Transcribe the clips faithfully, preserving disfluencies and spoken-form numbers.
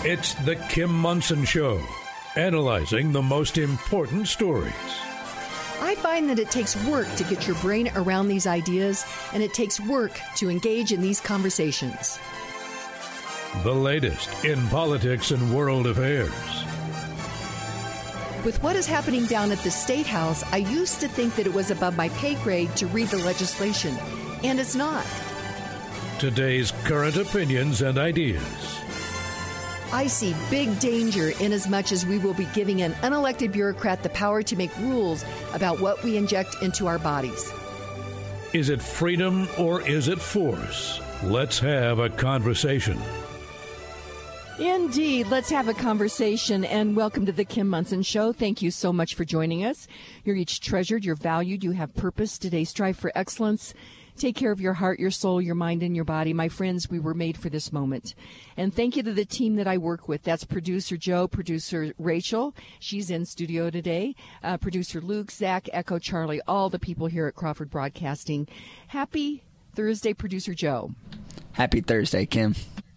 It's The Kim Monson Show, analyzing the most important stories. I find that it takes work to get your brain around these ideas, and it takes work to engage in these conversations. The latest in politics and world affairs. With what is happening down at the State House, I used to think that it was above my pay grade to read the legislation, and it's not. Today's current opinions and ideas. I see big danger inasmuch as we will be giving an unelected bureaucrat the power to make rules about what we inject into our bodies. Is it freedom or is it force? Let's have a conversation. Indeed. Let's have a conversation, and welcome to the Kim Monson Show. Thank you so much for joining us. You're each treasured, you're valued, you have purpose. Today, strive for excellence. Take care of your heart, your soul, your mind, and your body. My friends, we were made for this moment. And thank you to the team that I work with. That's producer Joe, producer Rachel. She's in studio today. Uh, producer Luke, Zach, Echo, Charlie, all the people here at Crawford Broadcasting. Happy Thursday, producer Joe. Happy Thursday, Kim.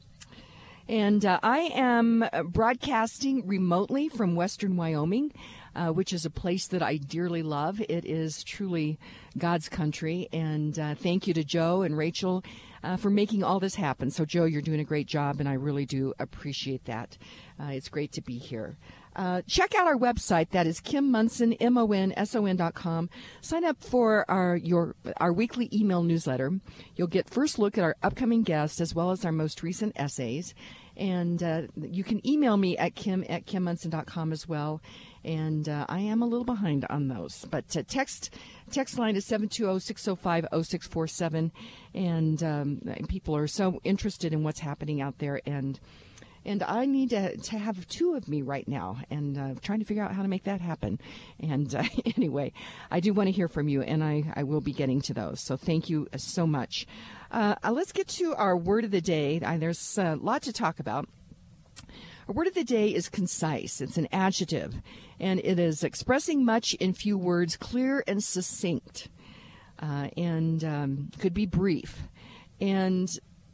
And uh, I am broadcasting remotely from Western Wyoming, uh, which is a place that I dearly love. It is truly God's country. And uh, thank you to Joe and Rachel uh, for making all this happen. So, Joe, you're doing a great job, and I really do appreciate that. Uh, it's great to be here. Uh, check out our website. That is Kim Monson, M O N S O N dot com. Sign up for our your our weekly email newsletter. You'll get first look at our upcoming guests as well as our most recent essays. And uh, you can email me at kim at kim monson dot com as well. And uh, I am a little behind on those. But uh, text text line is seven two zero, six zero five, zero six four seven. And um, people are so interested in what's happening out there. And And I need to, to have two of me right now, and uh, trying to figure out how to make that happen. And uh, anyway, I do want to hear from you, and I, I will be getting to those. So thank you so much. Uh, let's get to our word of the day. I, there's a lot to talk about. Our word of the day is concise. It's an adjective, and it is expressing much in few words, clear and succinct, uh, and um, could be brief. And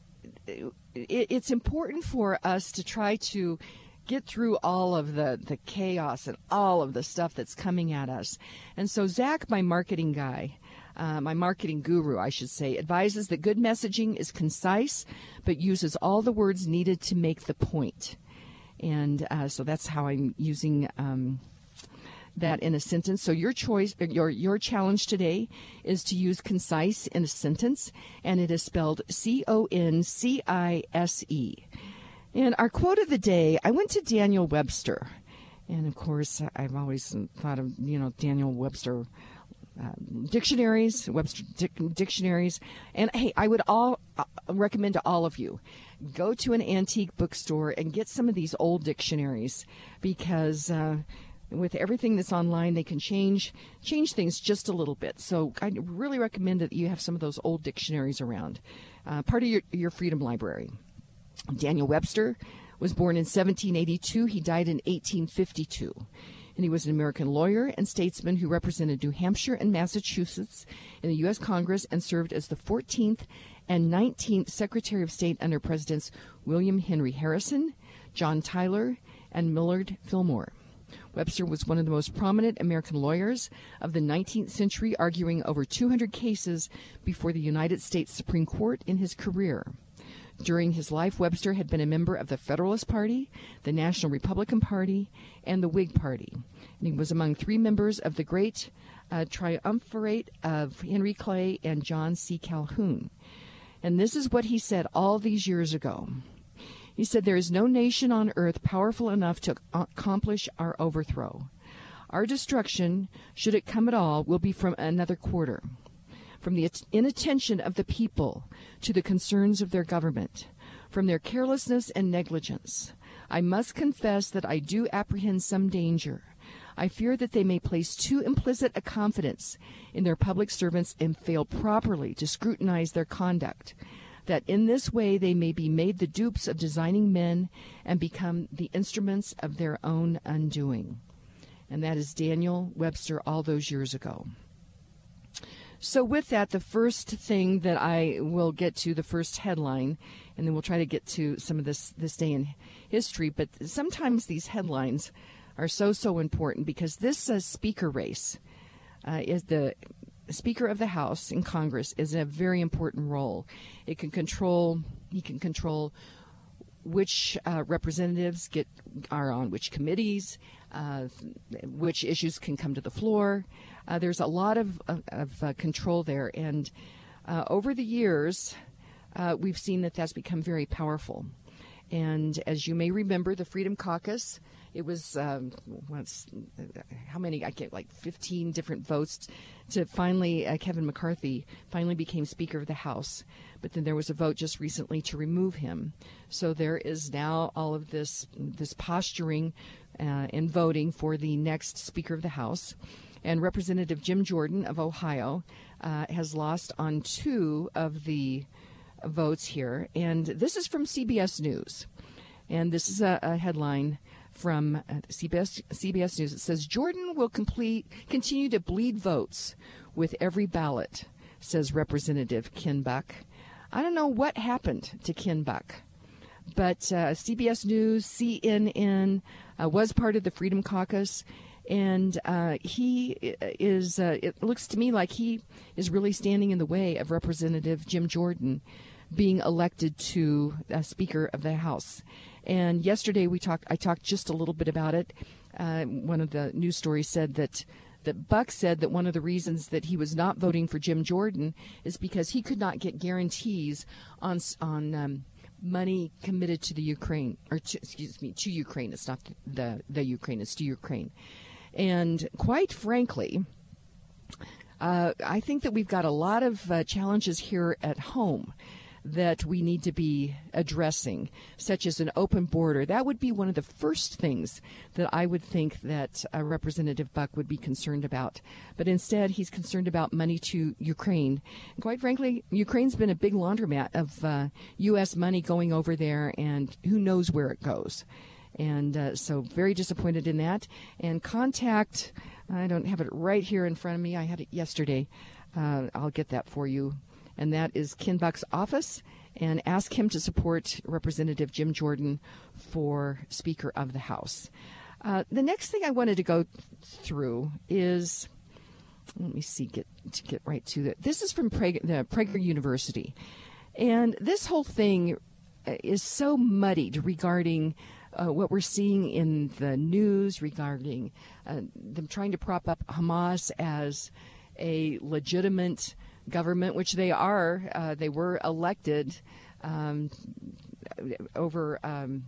it's important for us to try to get through all of the, the chaos and all of the stuff that's coming at us. And so Zach, my marketing guy, uh, my marketing guru, I should say, advises that good messaging is concise, but uses all the words needed to make the point. And uh, so that's how I'm using um, that in a sentence. So your choice, your your challenge today is to use concise in a sentence, and it is spelled C O N C I S E. And our quote of the day, I went to Daniel Webster. And of course, I've always thought of, you know, Daniel Webster uh, dictionaries, Webster dic- dictionaries. And hey, I would all uh, recommend to all of you, go to an antique bookstore and get some of these old dictionaries, because uh, with everything that's online, they can change change things just a little bit. So I really recommend that you have some of those old dictionaries around, uh, part of your, your Freedom Library. Daniel Webster was born in seventeen eighty-two. He died in eighteen fifty-two. And he was an American lawyer and statesman who represented New Hampshire and Massachusetts in the U S Congress and served as the fourteenth and nineteenth Secretary of State under Presidents William Henry Harrison, John Tyler, and Millard Fillmore. Webster was one of the most prominent American lawyers of the nineteenth century, arguing over two hundred cases before the United States Supreme Court in his career. During his life, Webster had been a member of the Federalist Party, the National Republican Party, and the Whig Party. And he was among three members of the great uh, triumvirate of Henry Clay and John C. Calhoun. And this is what he said all these years ago. He said, "There is no nation on earth powerful enough to accomplish our overthrow. Our destruction, should it come at all, will be from another quarter. From the inattention of the people to the concerns of their government, from their carelessness and negligence. I must confess that I do apprehend some danger. I fear that they may place too implicit a confidence in their public servants and fail properly to scrutinize their conduct, that in this way they may be made the dupes of designing men and become the instruments of their own undoing." And that is Daniel Webster all those years ago. So with that, the first thing that I will get to, the first headline, and then we'll try to get to some of this, this day in history, but sometimes these headlines are so, so important because this uh, speaker race uh, is the Speaker of the House in Congress is a very important role. It can control, he can control which uh, representatives get are on which committees, uh, which issues can come to the floor. Uh, there's a lot of, of, of uh, control there. And uh, over the years, uh, we've seen that that's become very powerful. And as you may remember, the Freedom Caucus, it was, um, once, how many, I get like fifteen different votes to finally, uh, Kevin McCarthy finally became Speaker of the House. But then there was a vote just recently to remove him. So there is now all of this, this posturing uh, and voting for the next Speaker of the House. And Representative Jim Jordan of Ohio uh, has lost on two of the votes here. And this is from C B S News. And this is a, a headline from uh, C B S, C B S News. It says, Jordan will complete, continue to bleed votes with every ballot, says Representative Ken Buck. I don't know what happened to Ken Buck, but uh, C B S News, C N N, uh, was part of the Freedom Caucus. And uh, he is, uh, it looks to me like he is really standing in the way of Representative Jim Jordan being elected to uh, Speaker of the House. And yesterday we talked, I talked just a little bit about it. Uh, one of the news stories said that, that Buck said that one of the reasons that he was not voting for Jim Jordan is because he could not get guarantees on, on um, money committed to the Ukraine, or to, excuse me, to Ukraine. It's not the, the Ukraine, it's to Ukraine. And quite frankly, uh, I think that we've got a lot of uh, challenges here at home that we need to be addressing, such as an open border. That would be one of the first things that I would think that uh, Representative Buck would be concerned about. But instead, he's concerned about money to Ukraine. And quite frankly, Ukraine's been a big laundromat of uh, U S money going over there, and who knows where it goes. And uh, so very disappointed in that. And contact, I don't have it right here in front of me. I had it yesterday. Uh, I'll get that for you. And that is Ken Buck's office. And ask him to support Representative Jim Jordan for Speaker of the House. Uh, the next thing I wanted to go through is, let me see, get to get right to that. This is from Prager, the Prager University. And this whole thing is so muddied regarding Uh, what we're seeing in the news regarding uh, them trying to prop up Hamas as a legitimate government, which they are. Uh, they were elected um, over um,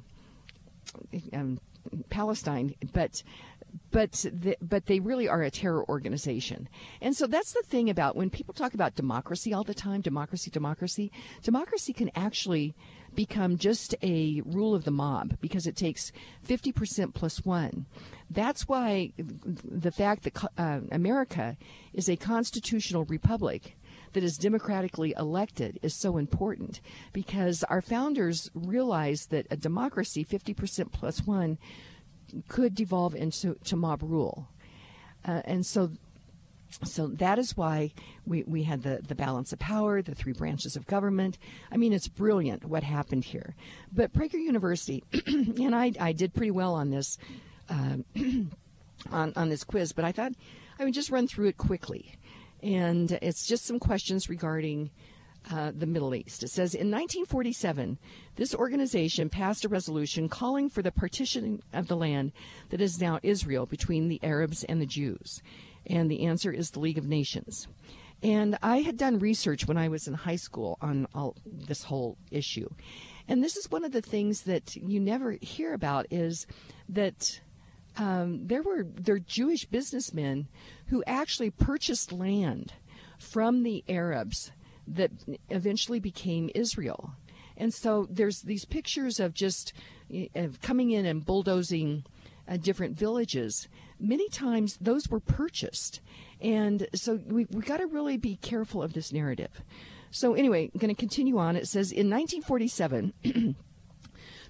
um, Palestine, but but the, but they really are a terror organization. And so that's the thing about when people talk about democracy all the time, democracy, democracy, democracy can actually become just a rule of the mob because it takes fifty percent plus one. That's why the fact that uh, America is a constitutional republic that is democratically elected is so important, because our founders realized that a democracy, fifty percent plus one, could devolve into to mob rule. Uh, and so So that is why we, we had the, the balance of power, the three branches of government. I mean, it's brilliant what happened here. But Prager University, and I, I did pretty well on this uh, on, on this quiz, but I thought I would just run through it quickly. And it's just some questions regarding uh, the Middle East. It says, in nineteen forty-seven, this organization passed a resolution calling for the partitioning of the land that is now Israel between the Arabs and the Jews. And the answer is the League of Nations. And I had done research when I was in high school on all this whole issue. And this is one of the things that you never hear about, is that um, there were there were Jewish businessmen who actually purchased land from the Arabs that eventually became Israel. And so there's these pictures of just of coming in and bulldozing uh, different villages. Many times those were purchased. And so we, we got to really be careful of this narrative. So anyway, I'm going to continue on. It says, in nineteen forty-seven,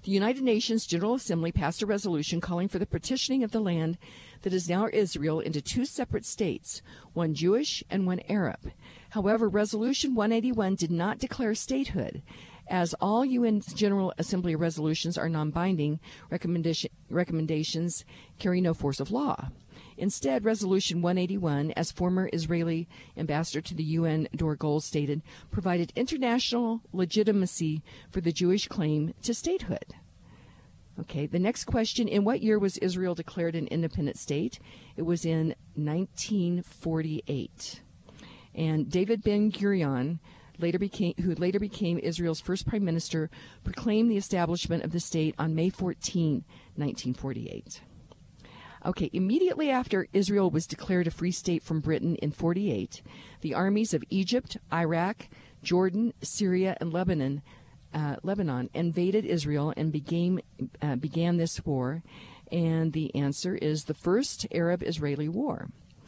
The United Nations General Assembly passed a resolution calling for the partitioning of the land that is now Israel into two separate states, one Jewish and one Arab. However, Resolution one eighty-one did not declare statehood. As all U N General Assembly resolutions are non-binding, recommendation, recommendations carry no force of law. Instead, Resolution one eighty-one, as former Israeli ambassador to the U N Dor Gold stated, provided international legitimacy for the Jewish claim to statehood. Okay, the next question, in what year was Israel declared an independent state? It was in nineteen forty-eight. And David Ben-Gurion, later became, who later became Israel's first prime minister, proclaimed the establishment of the state on May fourteenth, nineteen forty-eight. Okay, immediately after Israel was declared a free state from Britain in forty-eight, the armies of Egypt, Iraq, Jordan, Syria, and Lebanon, uh, Lebanon invaded Israel and began, uh, began this war. And the answer is the First Arab-Israeli War.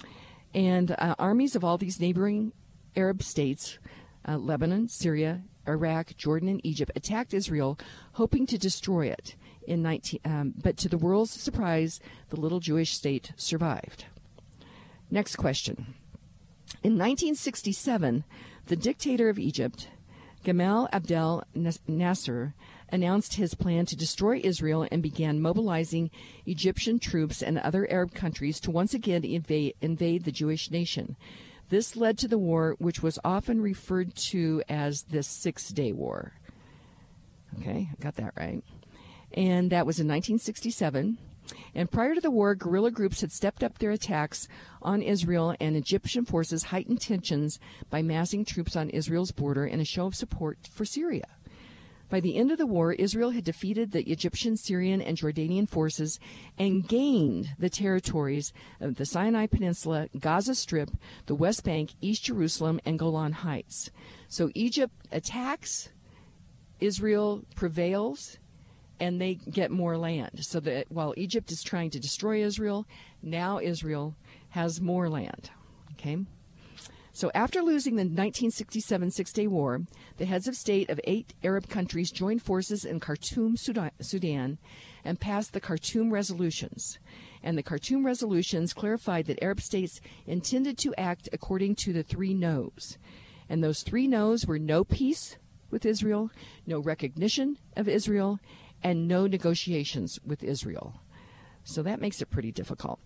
And uh, armies of all these neighboring Arab states, uh, Lebanon, Syria, Iraq, Jordan, and Egypt, attacked Israel, hoping to destroy it. In nineteen, um, but to the world's surprise, the little Jewish state survived. Next question. In nineteen sixty-seven, the dictator of Egypt, Gamal Abdel Nasser, announced his plan to destroy Israel and began mobilizing Egyptian troops and other Arab countries to once again invade, invade the Jewish nation. This led to the war, which was often referred to as the Six-Day War. Okay, I got that right. And that was in nineteen sixty-seven. And prior to the war, guerrilla groups had stepped up their attacks on Israel, and Egyptian forces heightened tensions by massing troops on Israel's border in a show of support for Syria. By the end of the war, Israel had defeated the Egyptian, Syrian, and Jordanian forces and gained the territories of the Sinai Peninsula, Gaza Strip, the West Bank, East Jerusalem, and Golan Heights. So Egypt attacks, Israel prevails, and they get more land. So that while Egypt is trying to destroy Israel, now Israel has more land. Okay? So after losing the nineteen sixty-seven Six-Day War, the heads of state of eight Arab countries joined forces in Khartoum, Sudan, and passed the Khartoum Resolutions. And the Khartoum Resolutions clarified that Arab states intended to act according to the three no's. And those three no's were no peace with Israel, no recognition of Israel, and no negotiations with Israel. So that makes it pretty difficult.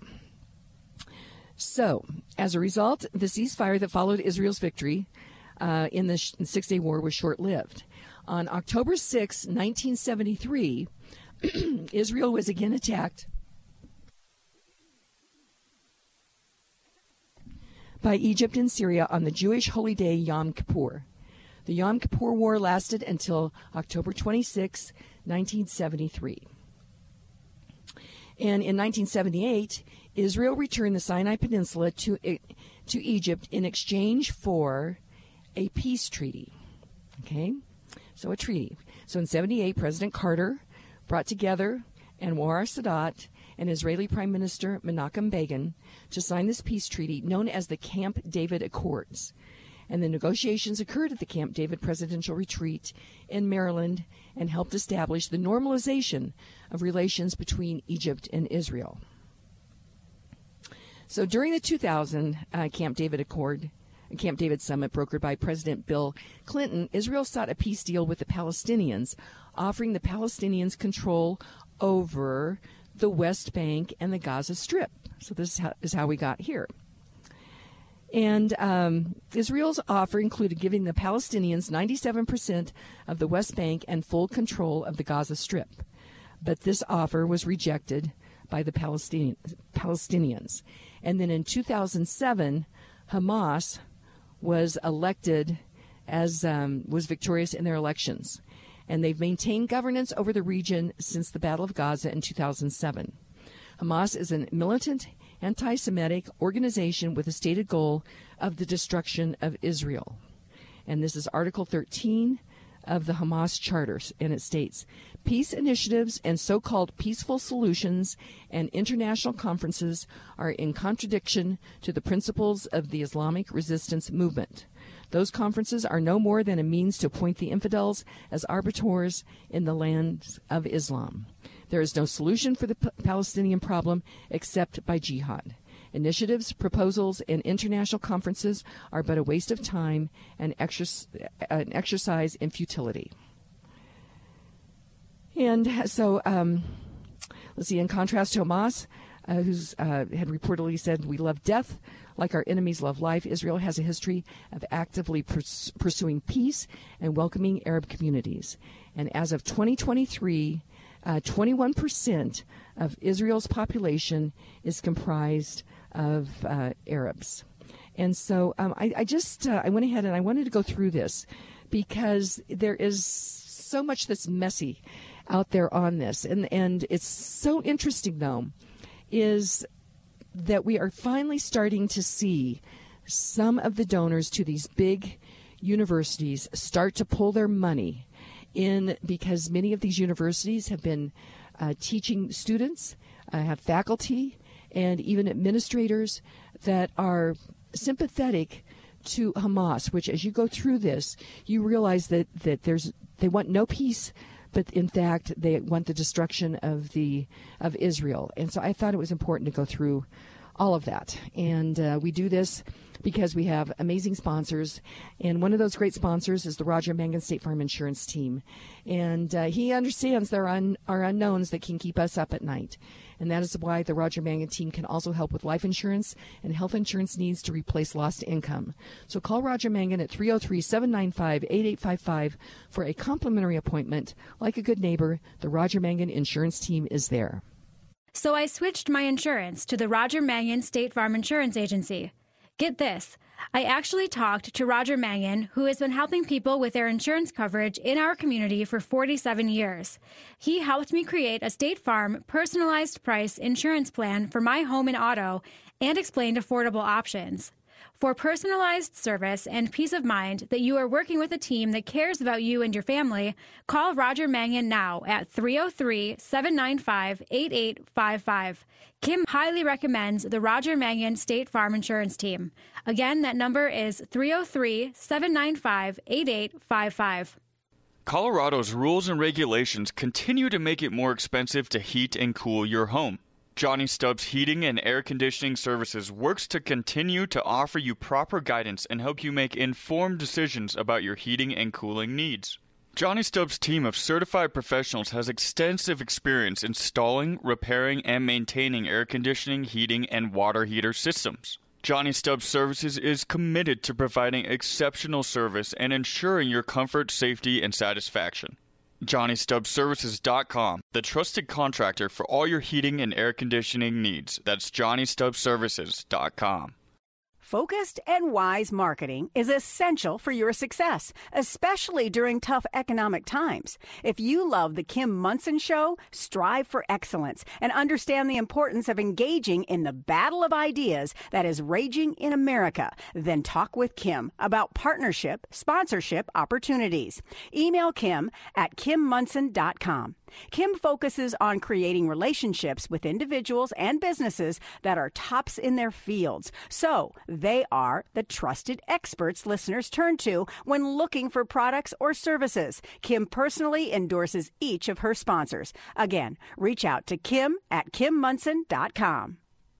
So, as a result, the ceasefire that followed Israel's victory uh, in the Six-Day War was short-lived. On October sixth, nineteen seventy-three, Israel was again attacked by Egypt and Syria on the Jewish holy day Yom Kippur. The Yom Kippur War lasted until October twenty-sixth, nineteen seventy-three. And in nineteen seventy-eight, Israel returned the Sinai Peninsula to, to Egypt in exchange for a peace treaty. Okay? So a treaty. So in seventy-eight, President Carter brought together Anwar Sadat and Israeli Prime Minister Menachem Begin to sign this peace treaty known as the Camp David Accords. And the negotiations occurred at the Camp David Presidential Retreat in Maryland and helped establish the normalization of relations between Egypt and Israel. So during the two thousand uh, Camp David Accord, Camp David Summit brokered by President Bill Clinton, Israel sought a peace deal with the Palestinians, offering the Palestinians control over the West Bank and the Gaza Strip. So this is how, is how we got here. And um, Israel's offer included giving the Palestinians ninety-seven percent of the West Bank and full control of the Gaza Strip. But this offer was rejected by the Palestinian, Palestinians. And then in two thousand seven, Hamas was elected as um, was victorious in their elections. And they've maintained governance over the region since the Battle of Gaza in two thousand seven. Hamas is a militant anti-Semitic organization with a stated goal of the destruction of Israel. And this is Article thirteen of the Hamas Charter, and it states, peace initiatives and so-called peaceful solutions and international conferences are in contradiction to the principles of the Islamic resistance movement. Those conferences are no more than a means to appoint the infidels as arbiters in the land of Islam. There is no solution for the P- Palestinian problem except by jihad. Initiatives, proposals, and international conferences are but a waste of time and exer- an exercise in futility. And so, um, let's see, in contrast to Hamas, uh, who's uh, had reportedly said, "We love death like our enemies love life," Israel has a history of actively pers- pursuing peace and welcoming Arab communities. And as of twenty twenty-three, uh, twenty-one percent of Israel's population is comprised of uh, Arabs. And so um, I, I just, uh, I went ahead and I wanted to go through this because there is so much that's messy out there on this. And, and it's so interesting, though, is that we are finally starting to see some of the donors to these big universities start to pull their money in because many of these universities have been uh, teaching students, uh, have faculty, and even administrators that are sympathetic to Hamas, which as you go through this, you realize that, that there's they want no peace, but in fact they want the destruction of the of Israel. And so I thought it was important to go through all of that. And uh, we do this because we have amazing sponsors. And one of those great sponsors is the Roger Mangan State Farm Insurance Team. And uh, he understands there are, un- are unknowns that can keep us up at night. And that is why the Roger Mangan team can also help with life insurance and health insurance needs to replace lost income. So call Roger Mangan at three oh three, seven nine five, eight eight five five for a complimentary appointment. Like a good neighbor, the Roger Mangan Insurance Team is there. So I switched my insurance to the Roger Mangan State Farm Insurance Agency. Get this. I actually talked to Roger Mangan, who has been helping people with their insurance coverage in our community for forty-seven years. He helped me create a State Farm personalized price insurance plan for my home and auto and explained affordable options. For personalized service and peace of mind that you are working with a team that cares about you and your family, call Roger Mangan now at three oh three, seven nine five, eight eight five five. Kim highly recommends the Roger Mangan State Farm Insurance Team. Again, that number is three oh three, seven nine five, eight eight five five. Colorado's rules and regulations continue to make it more expensive to heat and cool your home. Johnny Stubbs Heating and Air Conditioning Services works to continue to offer you proper guidance and help you make informed decisions about your heating and cooling needs. Johnny Stubbs' team of certified professionals has extensive experience installing, repairing, and maintaining air conditioning, heating, and water heater systems. Johnny Stubbs Services is committed to providing exceptional service and ensuring your comfort, safety, and satisfaction. Johnny Stubbs Services dot com, the trusted contractor for all your heating and air conditioning needs. That's Johnny Stubbs Services dot com. Focused and wise marketing is essential for your success, especially during tough economic times. If you love The Kim Monson Show, strive for excellence and understand the importance of engaging in the battle of ideas that is raging in America, then talk with Kim about partnership, sponsorship opportunities. Email Kim at Kim Monson dot com. Kim focuses on creating relationships with individuals and businesses that are tops in their fields. So they are the trusted experts listeners turn to when looking for products or services. Kim personally endorses each of her sponsors. Again, reach out to Kim at Kim Monson dot com.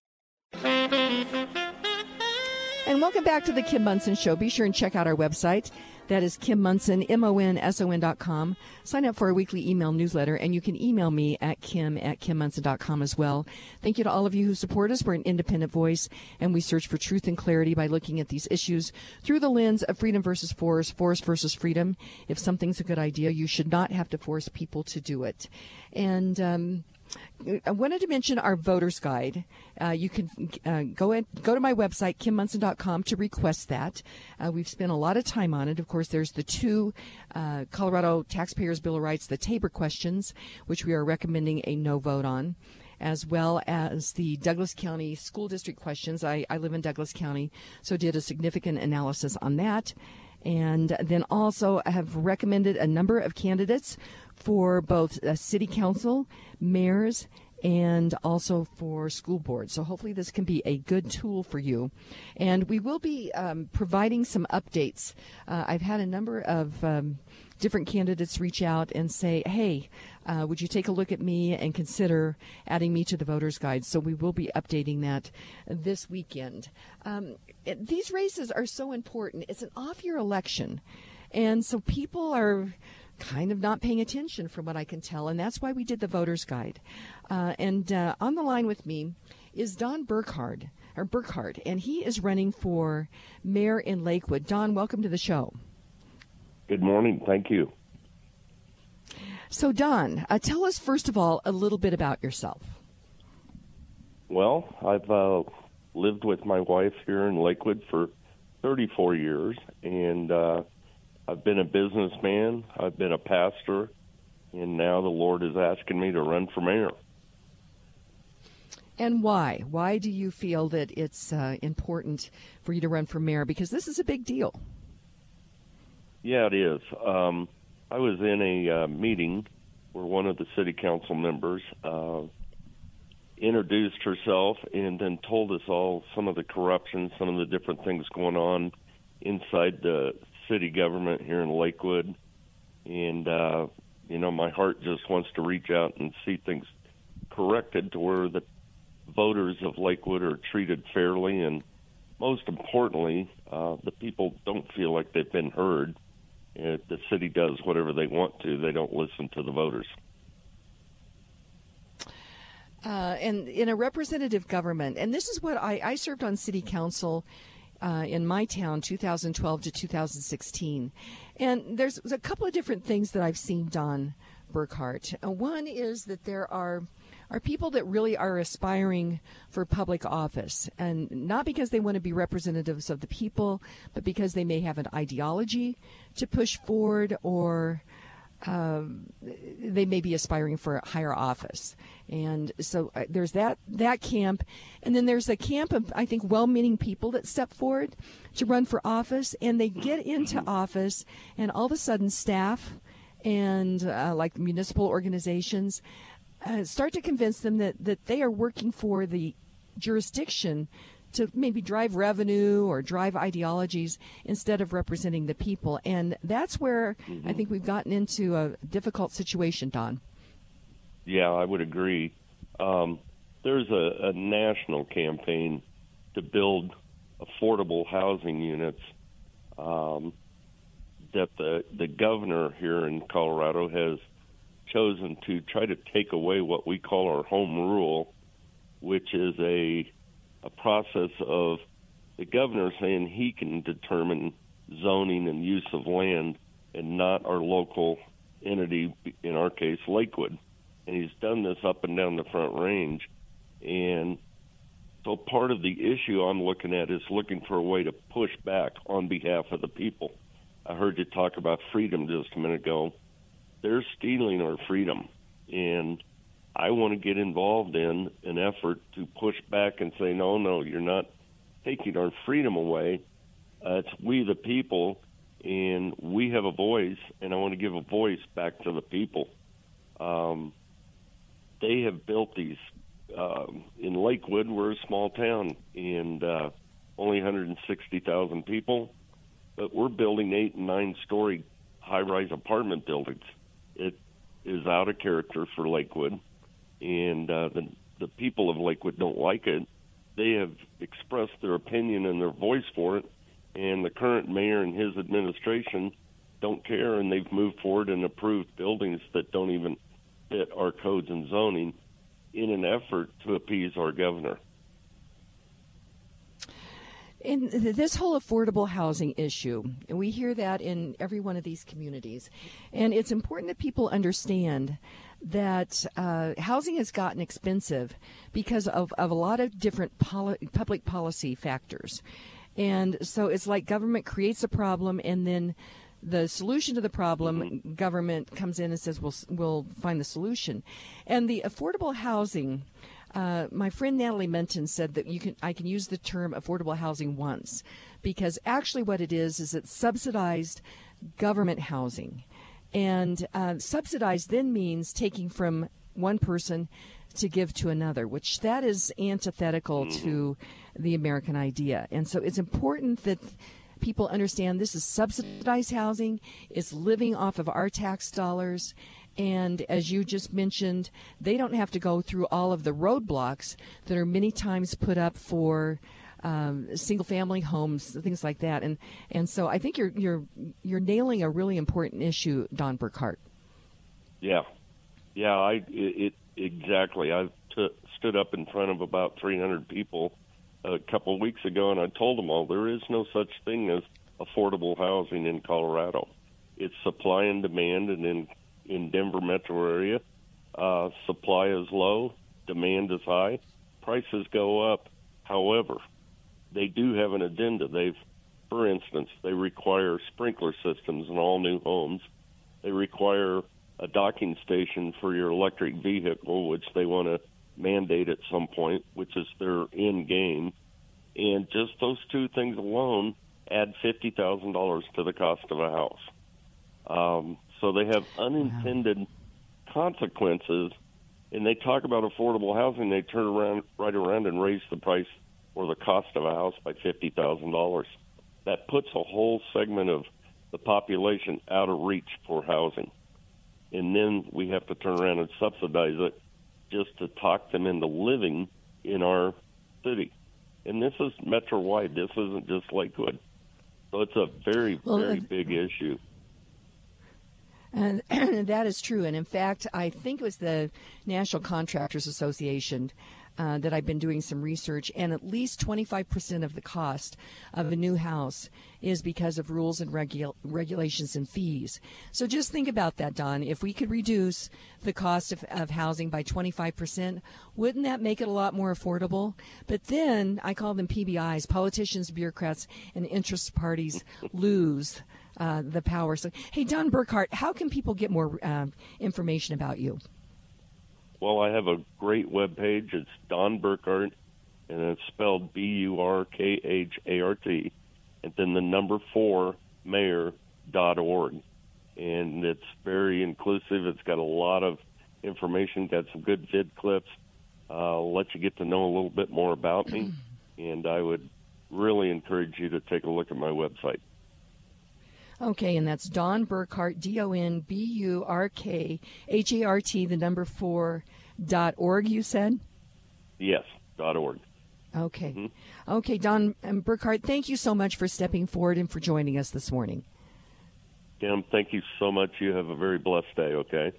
And welcome back to the Kim Monson Show. Be sure and check out our website. That is Kim Monson, M O N S O N dot com. Sign up for our weekly email newsletter, and you can email me at kim at kim monson dot com as well. Thank you to all of you who support us. We're an independent voice, and we search for truth and clarity by looking at these issues through the lens of freedom versus force, force versus freedom. If something's a good idea, you should not have to force people to do it. And um I wanted to mention our voter's guide. Uh, you can uh, go in, go to my website, kim monson dot com, to request that. Uh, we've spent a lot of time on it. Of course, there's the two uh, Colorado Taxpayers Bill of Rights, the Tabor questions, which we are recommending a no vote on, as well as the Douglas County School District questions. I, I live in Douglas County, so did a significant analysis on that. And then also I have recommended a number of candidates for both uh, city council, mayors, and also for school boards. So hopefully this can be a good tool for you. And we will be um, providing some updates. Uh, I've had a number of um, different candidates reach out and say, hey, uh, would you take a look at me and consider adding me to the voters guide? So we will be updating that this weekend. Um, it, these races are so important. It's an off-year election. And so people are kind of not paying attention from what I can tell, and that's why we did the voters guide. Uh, and uh, on the line with me is Don Burkhart, or Burkhart, and he is running for mayor in Lakewood. Don, welcome to the show. Good morning. Thank you. So, Don, uh, tell us, first of all, a little bit about yourself. Well, I've uh, lived with my wife here in Lakewood for thirty-four years, and uh, I've been a businessman, I've been a pastor, and now the Lord is asking me to run for mayor. And why? Why do you feel that it's uh, important for you to run for mayor? Because this is a big deal. Yeah, it is. Um, I was in a uh, meeting where one of the city council members uh, introduced herself and then told us all some of the corruption, some of the different things going on inside the city government here in Lakewood. And, uh, you know, my heart just wants to reach out and see things corrected to where the voters of Lakewood are treated fairly. And most importantly, uh, the people don't feel like they've been heard. Uh, the city does whatever they want to. They don't listen to the voters. Uh, and in a representative government, and this is what I, I served on city council Uh, in my town, two thousand twelve to two thousand sixteen. And there's a couple of different things that I've seen, Don Burkhart. Uh, one is that there are are people that really are aspiring for public office, and not because they want to be representatives of the people, but because they may have an ideology to push forward, or Um, they may be aspiring for a higher office. And so uh, there's that that camp. And then there's a camp of, I think, well-meaning people that step forward to run for office, and they get into office, and all of a sudden staff and uh, like municipal organizations uh, start to convince them that, that they are working for the jurisdiction to maybe drive revenue or drive ideologies instead of representing the people. And that's where mm-hmm. I think we've gotten into a difficult situation, Don. Yeah, I would agree. Um, there's a, a national campaign to build affordable housing units um, that the, the governor here in Colorado has chosen to try to take away what we call our home rule, which is a a process of the governor saying he can determine zoning and use of land and not our local entity, in our case, Lakewood. And he's done this up and down the Front Range. And so part of the issue I'm looking at is looking for a way to push back on behalf of the people. I heard you talk about freedom just a minute ago. They're stealing our freedom. And I want to get involved in an effort to push back and say, no, no, you're not taking our freedom away. Uh, it's we the people, and we have a voice, and I want to give a voice back to the people. Um, they have built these. Um, in Lakewood, we're a small town, and uh, only one hundred sixty thousand people, but we're building eight- and nine-story high-rise apartment buildings. It is out of character for Lakewood. And uh, the, the people of Lakewood don't like it. They have expressed their opinion and their voice for it, and the current mayor and his administration don't care, and they've moved forward and approved buildings that don't even fit our codes and zoning in an effort to appease our governor. In this whole affordable housing issue, and we hear that in every one of these communities, and it's important that people understand that uh, housing has gotten expensive because of, of a lot of different poli- public policy factors. And so it's like government creates a problem, and then the solution to the problem, mm-hmm. government comes in and says, we'll, we'll find the solution. And the affordable housing, uh, my friend Natalie Menton said that you can I can use the term affordable housing once, because actually what it is is it's subsidized government housing. And uh, subsidized then means taking from one person to give to another, which that is antithetical mm-hmm. to the American idea. And so it's important that people understand this is subsidized housing. It's living off of our tax dollars. And as you just mentioned, they don't have to go through all of the roadblocks that are many times put up for um, single-family homes, things like that. And and so I think you're you're you're nailing a really important issue, Don Burkhart. Yeah, yeah, I it, it exactly. I t- stood up in front of about three hundred people a couple of weeks ago, and I told them all there is no such thing as affordable housing in Colorado. It's supply and demand, and in in Denver metro area, uh, supply is low, demand is high, prices go up. However, they do have an agenda. They've, for instance, they require sprinkler systems in all new homes. They require a docking station for your electric vehicle, which they want to mandate at some point, which is their end game. And just those two things alone add fifty thousand dollars to the cost of a house. Um, so they have unintended wow. consequences, and they talk about affordable housing. They turn around, right around and raise the price or the cost of a house by fifty thousand dollars. That puts a whole segment of the population out of reach for housing. And then we have to turn around and subsidize it just to talk them into living in our city. And this is metro-wide. This isn't just Lakewood. So it's a very, well, very uh, big issue. And that is true. And in fact, I think it was the National Contractors Association uh, that I've been doing some research, and at least twenty-five percent of the cost of a new house is because of rules and regu- regulations and fees. So just think about that, Don. If we could reduce the cost of, of housing by twenty-five percent, wouldn't that make it a lot more affordable? But then I call them P B Is, politicians, bureaucrats, and interest parties lose Uh, the power. So, hey, Don Burkhart, how can people get more uh, information about you? Well, I have a great webpage. It's Don Burkhart, and it's spelled B U R K H A R T, and then the number four, mayor dot org. And it's very inclusive. It's got a lot of information, got some good vid clips. Uh, I'll let you get to know a little bit more about me, and I would really encourage you to take a look at my website. Okay, and that's Don Burkhart, D O N B U R K H A R T, the number four, dot org, you said? Yes, dot org. Okay. Mm-hmm. Okay, Don Burkhart, thank you so much for stepping forward and for joining us this morning. Kim, thank you so much. You have a very blessed day, okay?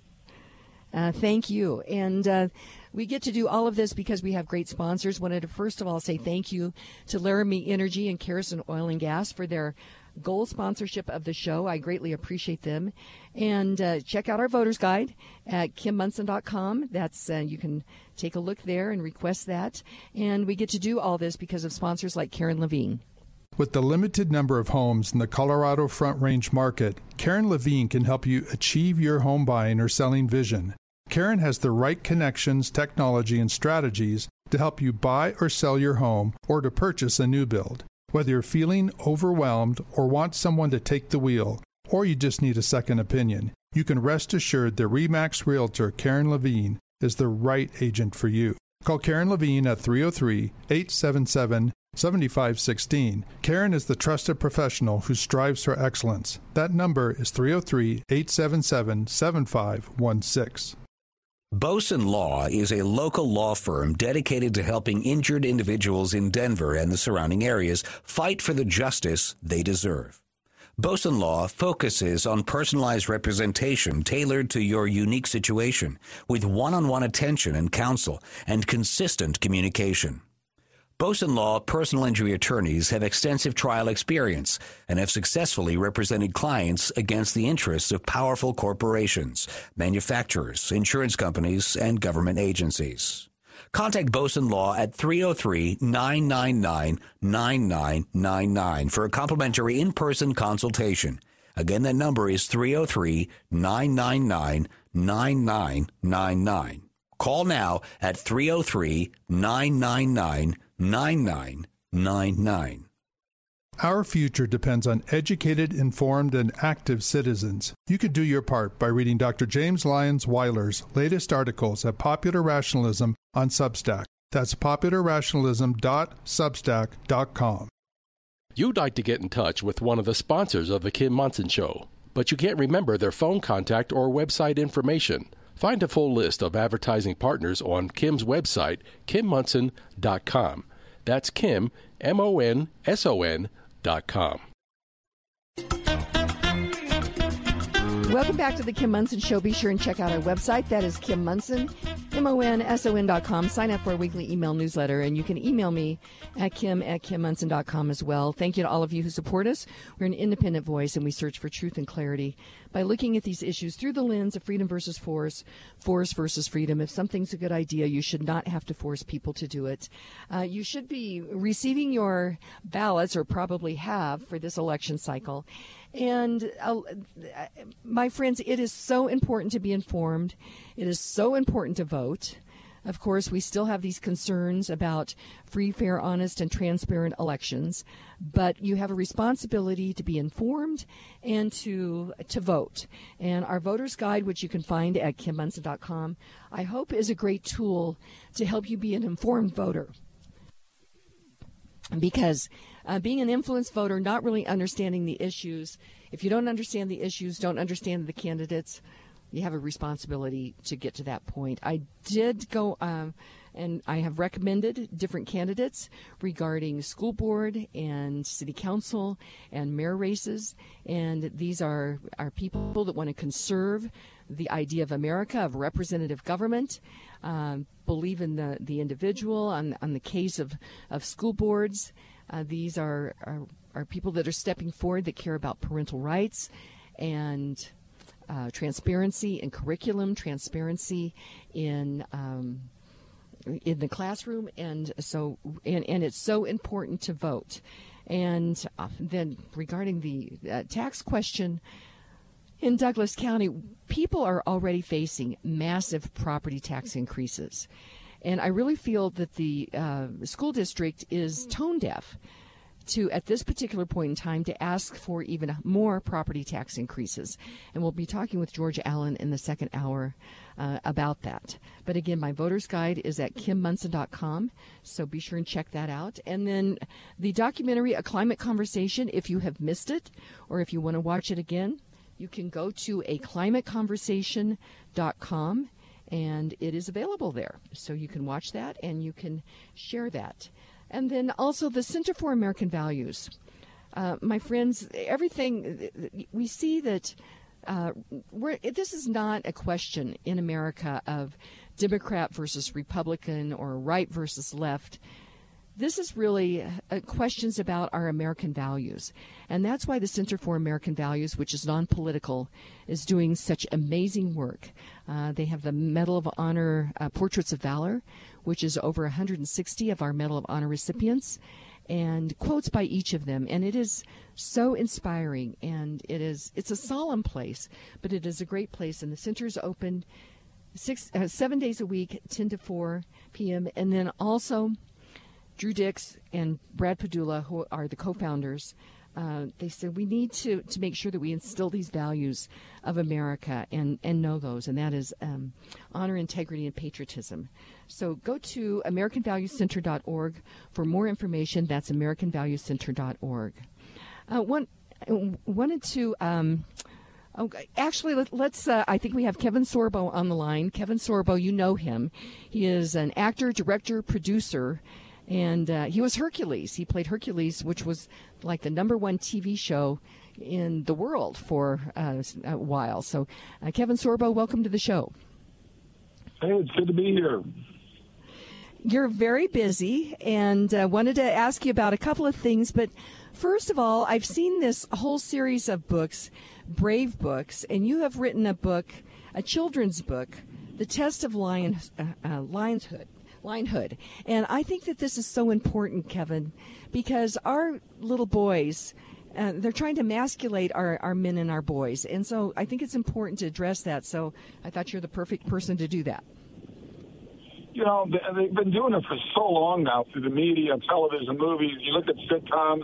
Uh, thank you. And uh, we get to do all of this because we have great sponsors. Wanted to first of all say thank you to Laramie Energy and Kerosene Oil and Gas for their gold sponsorship of the show. I greatly appreciate them. And uh, check out our voter's guide at kim munson dot com. That's uh, you can take a look there and request that. And we get to do all this because of sponsors like Karen Levine. With the limited number of homes in the Colorado Front Range market, Karen Levine can help you achieve your home buying or selling vision. Karen has the right connections, technology, and strategies to help you buy or sell your home or to purchase a new build. Whether you're feeling overwhelmed or want someone to take the wheel, or you just need a second opinion, you can rest assured that RE/MAX Realtor Karen Levine is the right agent for you. Call Karen Levine at three oh three, eight seven seven, seven five one six. Karen is the trusted professional who strives for excellence. That number is three oh three, eight seven seven, seven five one six. Boson Law is a local law firm dedicated to helping injured individuals in Denver and the surrounding areas fight for the justice they deserve. Boson Law focuses on personalized representation tailored to your unique situation, with one-on-one attention and counsel and consistent communication. Boson Law personal injury attorneys have extensive trial experience and have successfully represented clients against the interests of powerful corporations, manufacturers, insurance companies, and government agencies. Contact Boson Law at three oh three, nine nine nine, nine nine nine nine for a complimentary in-person consultation. Again, that number is three oh three, nine nine nine, nine nine nine nine. Call now at three oh three, nine nine nine, nine nine nine nine. Our future depends on educated, informed, and active citizens. You can do your part by reading Doctor James Lyons Weiler's latest articles at Popular Rationalism on Substack. That's popular rationalism dot substack dot com. You'd like to get in touch with one of the sponsors of The Kim Monson Show, but you can't remember their phone contact or website information. Find a full list of advertising partners on Kim's website, kim monson dot com. That's Kim, M O N S O N dot com. Welcome back to the Kim Monson Show. Be sure and check out our website. That is Kim Monson, M O N S O N dot com. Sign up for our weekly email newsletter, and you can email me at kim at kim monson dot com as well. Thank you to all of you who support us. We're an independent voice, and we search for truth and clarity by looking at these issues through the lens of freedom versus force, force versus freedom. If something's a good idea, you should not have to force people to do it. Uh, you should be receiving your ballots, or probably have, for this election cycle. And uh, my friends, it is so important to be informed. It is so important to vote. Of course, we still have these concerns about free, fair, honest, and transparent elections, but you have a responsibility to be informed and to to vote. And our voter's guide, which you can find at kim monson dot com, I hope is a great tool to help you be an informed voter. Because uh, being an influenced voter, not really understanding the issues, if you don't understand the issues, don't understand the candidates, you have a responsibility to get to that point. I did go, um, and I have recommended different candidates regarding school board and city council and mayor races. And these are, are people that want to conserve the idea of America, of representative government, um, believe in the, the individual. On, on the case of, of school boards, uh, these are, are, are people that are stepping forward that care about parental rights and Uh, transparency in curriculum, transparency in um, in the classroom, and so and, and it's so important to vote. And uh, then regarding the uh, tax question in Douglas County, people are already facing massive property tax increases, and I really feel that the uh, school district is tone deaf to, at this particular point in time, to ask for even more property tax increases. And we'll be talking with George Allen in the second hour uh, about that. But again, my voter's guide is at kim monson dot com, so be sure and check that out. And then the documentary, A Climate Conversation, if you have missed it or if you want to watch it again, you can go to a climate conversation dot com, and it is available there. So you can watch that and you can share that. And then also the Center for American Values. Uh, my friends, everything, we see that uh, we're, this is not a question in America of Democrat versus Republican or right versus left. This is really uh, questions about our American values. And that's why the Center for American Values, which is non-political, is doing such amazing work. Uh, they have the Medal of Honor uh, Portraits of Valor, which is over one hundred sixty of our Medal of Honor recipients, and quotes by each of them. And it is so inspiring, and it is it's a solemn place, but it is a great place. And the center is open six, uh, seven days a week, ten to four p.m. And then also Drew Dix and Brad Padula, who are the co-founders, uh, they said we need to, to make sure that we instill these values of America and, and know those, and that is um, honor, integrity, and patriotism. So go to american values center dot org for more information. That's american values center dot org. Uh, one, wanted to... Um, Oh, actually, let, let's, uh, I think we have Kevin Sorbo on the line. Kevin Sorbo, you know him. He is an actor, director, producer, and uh, he was Hercules. He played Hercules, which was like the number one T V show in the world for uh, a while. So, uh, Kevin Sorbo, welcome to the show. Hey, it's good to be here. You're very busy, and uh, wanted to ask you about a couple of things. But first of all, I've seen this whole series of books, Brave Books, and you have written a book, a children's book, The Test of Lion, uh, uh, Lionhood. Lionhood. And I think that this is so important, Kevin, because our little boys, uh, they're trying to emasculate our, our men and our boys. And so I think it's important to address that. So I thought you're the perfect person to do that. You know, they've been doing it for so long now through the media, television, movies. You look at sitcoms,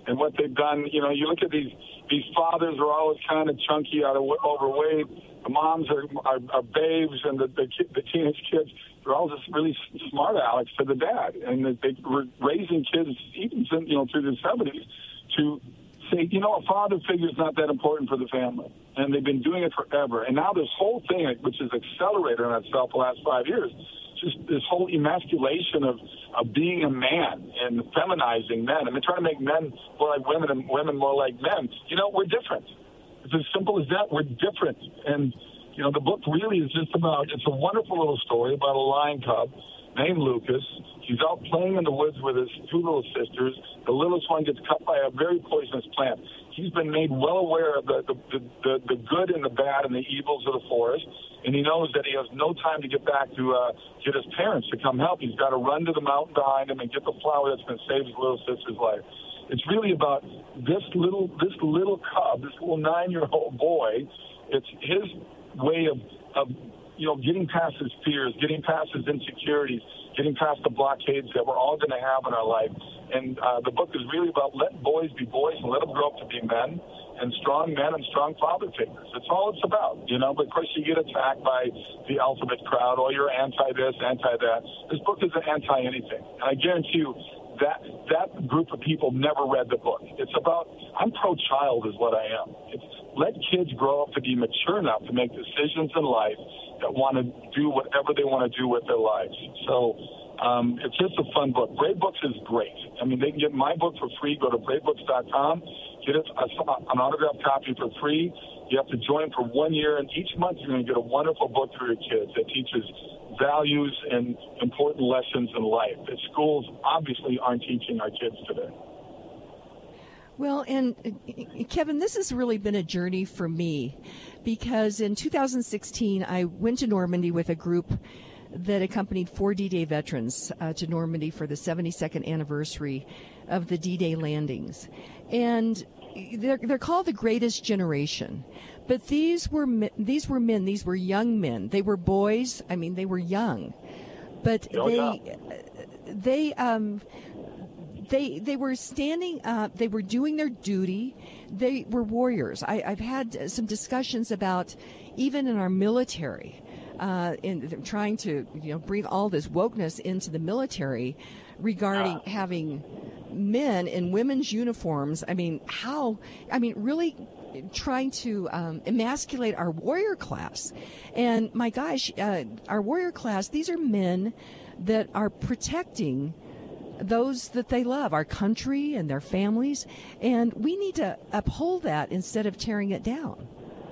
and what they've done. You know, you look at these these fathers are always kind of chunky, out of overweight. The moms are are, are babes, and the, the the teenage kids, they're all just really smart Alex to the dad, and they were raising kids even you know through the seventies to say, you know, a father figure is not that important for the family, and they've been doing it forever. And now this whole thing, which is accelerated on itself the last five years, just this whole emasculation of, of being a man and feminizing men. I mean, trying to make men more like women and women more like men. You know, we're different. It's as simple as that. We're different. And, you know, the book really is just about, it's a wonderful little story about a lion cub named Lucas. He's out playing in the woods with his two little sisters. The littlest one gets cut by a very poisonous plant. He's been made well aware of the, the, the, the, the good and the bad and the evils of the forest, and he knows that he has no time to get back to uh, get his parents to come help. He's got to run to the mountain behind him and get the flower that's going to save his little sister's life. It's really about this little this little cub, this little nine-year-old boy. It's his way of, of you know, getting past his fears, getting past his insecurities, getting past the blockades that we're all going to have in our life. And uh, the book is really about let boys be boys and let them grow up to be men, and strong men and strong father figures. That's all it's about, you know. But, of course, you get attacked by the alphabet crowd, oh, you're anti-this, anti-that. This book isn't anti-anything. And I guarantee you that that group of people never read the book. It's about, I'm pro-child is what I am. It's let kids grow up to be mature enough to make decisions in life that want to do whatever they want to do with their lives. So um, it's just a fun book. Brave Books is great. I mean, they can get my book for free. Go to brave books dot com. Get it, an autographed copy for free. You have to join for one year, and each month you're going to get a wonderful book for your kids that teaches values and important lessons in life that schools obviously aren't teaching our kids today. Well, and uh, Kevin, this has really been a journey for me because in two thousand sixteen, I went to Normandy with a group that accompanied four D-Day veterans uh, to Normandy for the seventy-second anniversary of the D-Day landings. And they're, they're called the Greatest Generation. But these were these were men, these were young men. They were boys. I mean, they were young. But oh, they, yeah. they, um, They they were standing up. They were doing their duty. They were warriors. I, I've had some discussions about even in our military, uh, in trying to you know bring all this wokeness into the military regarding uh. having men in women's uniforms. I mean, how? I mean, really trying to um, emasculate our warrior class. And my gosh, uh, our warrior class. These are men that are protecting those that they love, our country and their families, and we need to uphold that instead of tearing it down.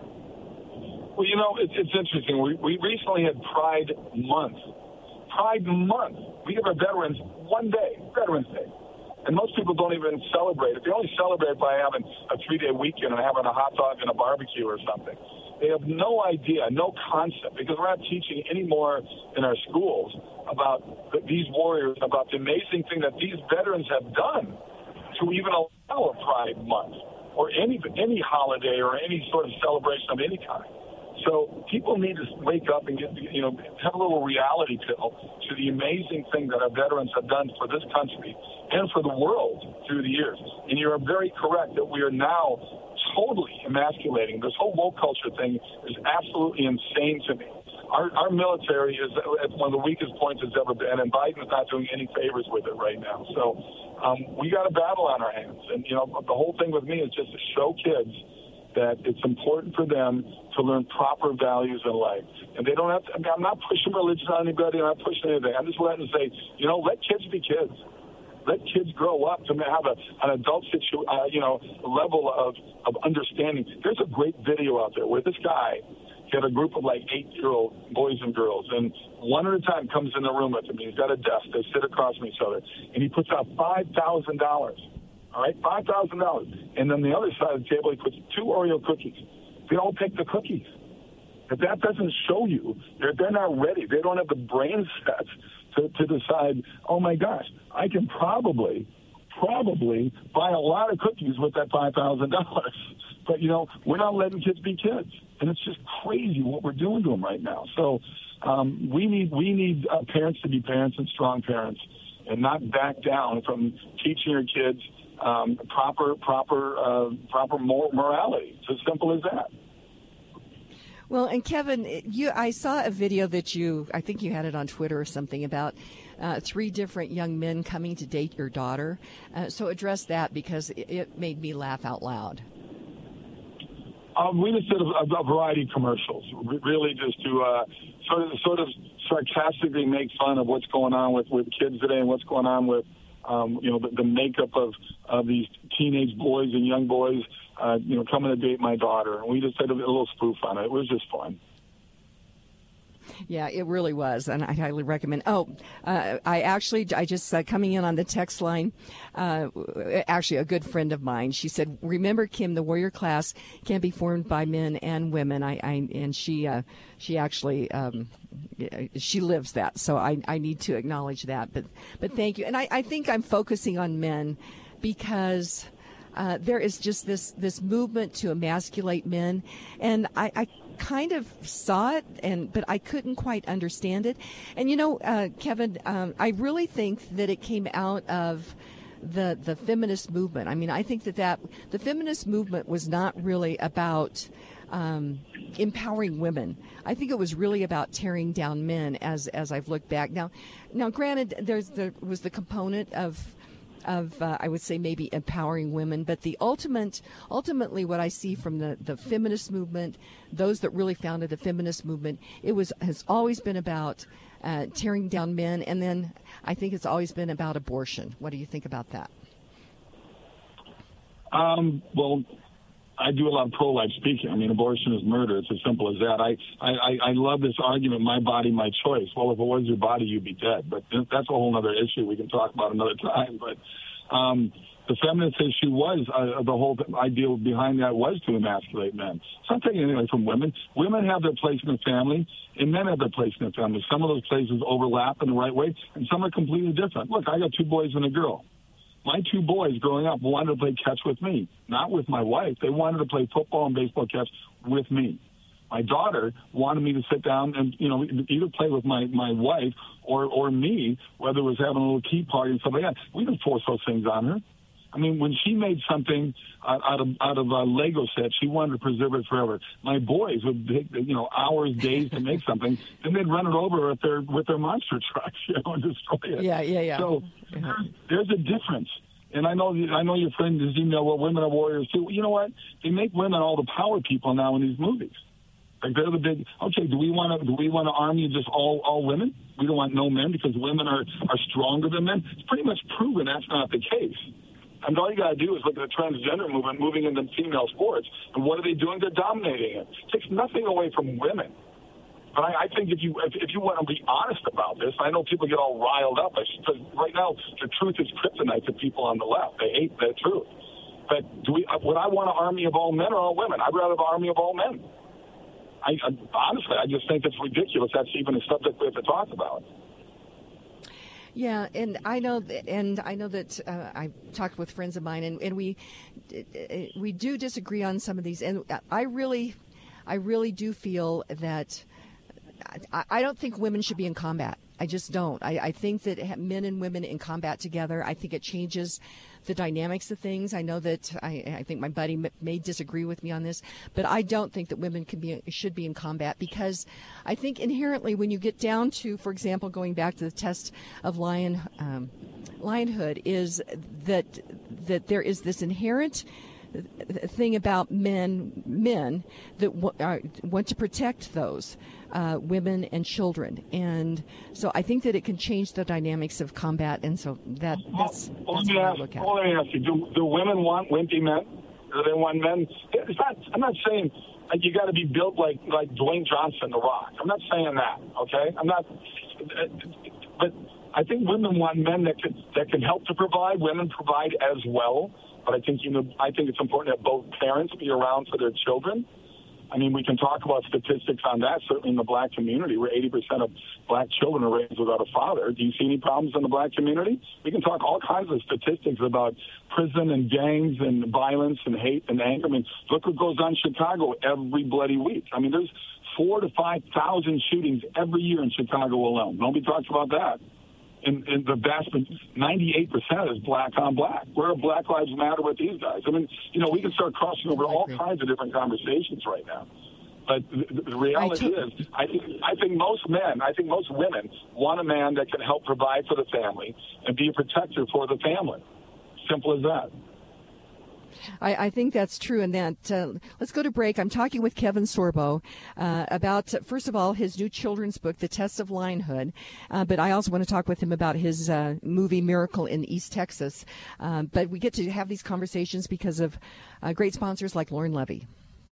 Well, you know, it's, it's interesting. We, we recently had Pride Month. Pride Month. We give our veterans one day, Veterans Day. And most people don't even celebrate it. They only celebrate by having a three-day weekend and having a hot dog and a barbecue or something. They have no idea, no concept, because we're not teaching anymore in our schools about these warriors, about the amazing thing that these veterans have done to even allow a Pride Month or any any holiday or any sort of celebration of any kind. So people need to wake up and get, you know, have a little reality pill to the amazing thing that our veterans have done for this country and for the world through the years. And you're very correct that we are now totally emasculating. This whole woke culture thing is absolutely insane to me. Our, our military is at one of the weakest points it's ever been, and Biden's not doing any favors with it right now. So um, we got a battle on our hands. And, you know, the whole thing with me is just to show kids that it's important for them to learn proper values in life. And they don't have to, I mean, I'm not pushing religion on anybody. I'm not pushing anything. I'm just letting them say, you know, let kids be kids. Let kids grow up to have a, an adult situ, uh, you know, level of, of understanding. There's a great video out there where this guy had a group of like eight-year-old boys and girls, and one at a time comes in the room with him. He's got a desk. They sit across from each other, and he puts out five thousand dollars. All right, five thousand dollars. And then the other side of the table, he puts two Oreo cookies. They all take the cookies. If that doesn't show you, they're, they're not ready. They don't have the brain sets to, to decide, oh, my gosh, I can probably, probably buy a lot of cookies with that five thousand dollars. But, you know, we're not letting kids be kids. And it's just crazy what we're doing to them right now. So um, we need, we need uh, parents to be parents and strong parents and not back down from teaching your kids um, proper proper uh, proper mor- morality. It's as simple as that. Well, and Kevin, you I saw a video that you, I think you had it on Twitter or something, about uh, three different young men coming to date your daughter. Uh, so address that, because it, it made me laugh out loud. Um, we just did a, a variety of commercials, really just to uh, sort of sort of sarcastically make fun of what's going on with, with kids today and what's going on with, um, you know, the, the makeup of, of these teenage boys and young boys, uh, you know, coming to date my daughter. And we just did a, a little spoof on it. It was just fun. Yeah, it really was, and I highly recommend. Oh, uh, I actually, I just uh, coming in on the text line. Uh, actually, a good friend of mine. She said, "Remember, Kim, the warrior class can be formed by men and women." I, I and she, uh, she actually, um, she lives that. So I, I need to acknowledge that. But, but thank you. And I, I think I'm focusing on men because uh, there is just this this movement to emasculate men, and I. I kind of saw it, and but I couldn't quite understand it. And you know, uh, Kevin, um, I really think that it came out of the the feminist movement. I mean, I think that, that the feminist movement was not really about um, empowering women. I think it was really about tearing down men. As as I've looked back now, now granted, there's there was the component of. of, uh, I would say, maybe empowering women. But the ultimate, ultimately what I see from the, the feminist movement, those that really founded the feminist movement, it was has always been about uh, tearing down men. And then I think it's always been about abortion. What do you think about that? Um, well, I do a lot of pro-life speaking. I mean, abortion is murder. It's as simple as that. I, I, I love this argument, my body, my choice. Well, if it was your body, you'd be dead. But that's a whole other issue we can talk about another time. But um, the feminist issue was, uh, the whole idea behind that was to emasculate men. It's not taking anything from women. Women have their place in the family, and men have their place in the family. Some of those places overlap in the right way, and some are completely different. Look, I got two boys and a girl. My two boys growing up wanted to play catch with me, not with my wife. They wanted to play football and baseball catch with me. My daughter wanted me to sit down and, you know, either play with my, my wife or, or me, whether it was having a little key party and stuff like that. We didn't force those things on her. I mean, when she made something out of out of a Lego set, she wanted to preserve it forever. My boys would take, you know, hours, days to make something, and they'd run it over with their with their monster trucks, you know, and destroy it. Yeah, yeah, yeah. So yeah. There's a difference. And I know I know your friend is, you know, well, women are warriors too. You know what? They make women all the power people now in these movies. Like they're the big. Okay, do we want to do we want to army just all all women? We don't want no men because women are are stronger than men. It's pretty much proven that's not the case. And all you got to do is look at the transgender movement moving into female sports. And what are they doing? They're dominating it. It takes nothing away from women. But I, I think if you if, if you want to be honest about this, I know people get all riled up. Because right now, the truth is kryptonite to people on the left. They hate the truth. But do we? Would I want an army of all men or all women? I'd rather have an army of all men. I, I honestly, I just think it's ridiculous. That's even a subject we have to talk about. Yeah, and I know that, and I know that uh, I talked with friends of mine, and, and we we do disagree on some of these. And I really, I really do feel that I, I don't think women should be in combat. I just don't. I, I think that men and women in combat together, I think it changes the dynamics of things. I know that I, I think my buddy m- may disagree with me on this, but I don't think that women can be should be in combat, because I think inherently when you get down to, for example, going back to the test of lion um, lionhood, is that that there is this inherent thing about men men that w- are, want to protect those uh, women and children, and so I think that it can change the dynamics of combat, and so that that's, well, that's let, me what ask, I look at. well, let me ask you: do, do women want wimpy men? Do they want men? It's not. I'm not saying like, you got to be built like like Dwayne Johnson, The Rock. I'm not saying that. Okay, I'm not. But I think women want men that can that can help to provide. Women provide as well. But I think you know, I think it's important that both parents be around for their children. I mean, we can talk about statistics on that. Certainly in the black community, where eighty percent of black children are raised without a father. Do you see any problems in the black community? We can talk all kinds of statistics about prison and gangs and violence and hate and anger. I mean, look what goes on in Chicago every bloody week. I mean, there's four to five thousand shootings every year in Chicago alone. Nobody talks about that. in, in the vast ninety-eight percent is black on black. Where are Black Lives Matter with these guys? I mean, you know, we can start crossing over all kinds of different conversations right now. But the, the reality is, I think, I think most men, I think most women want a man that can help provide for the family and be a protector for the family. Simple as that. I, I think that's true. And that uh, let's go to break. I'm talking with Kevin Sorbo uh, about, first of all, his new children's book, The Test of Lionhood. Uh, but I also want to talk with him about his uh, movie Miracle in East Texas. Uh, but we get to have these conversations because of uh, great sponsors like Lauren Levy.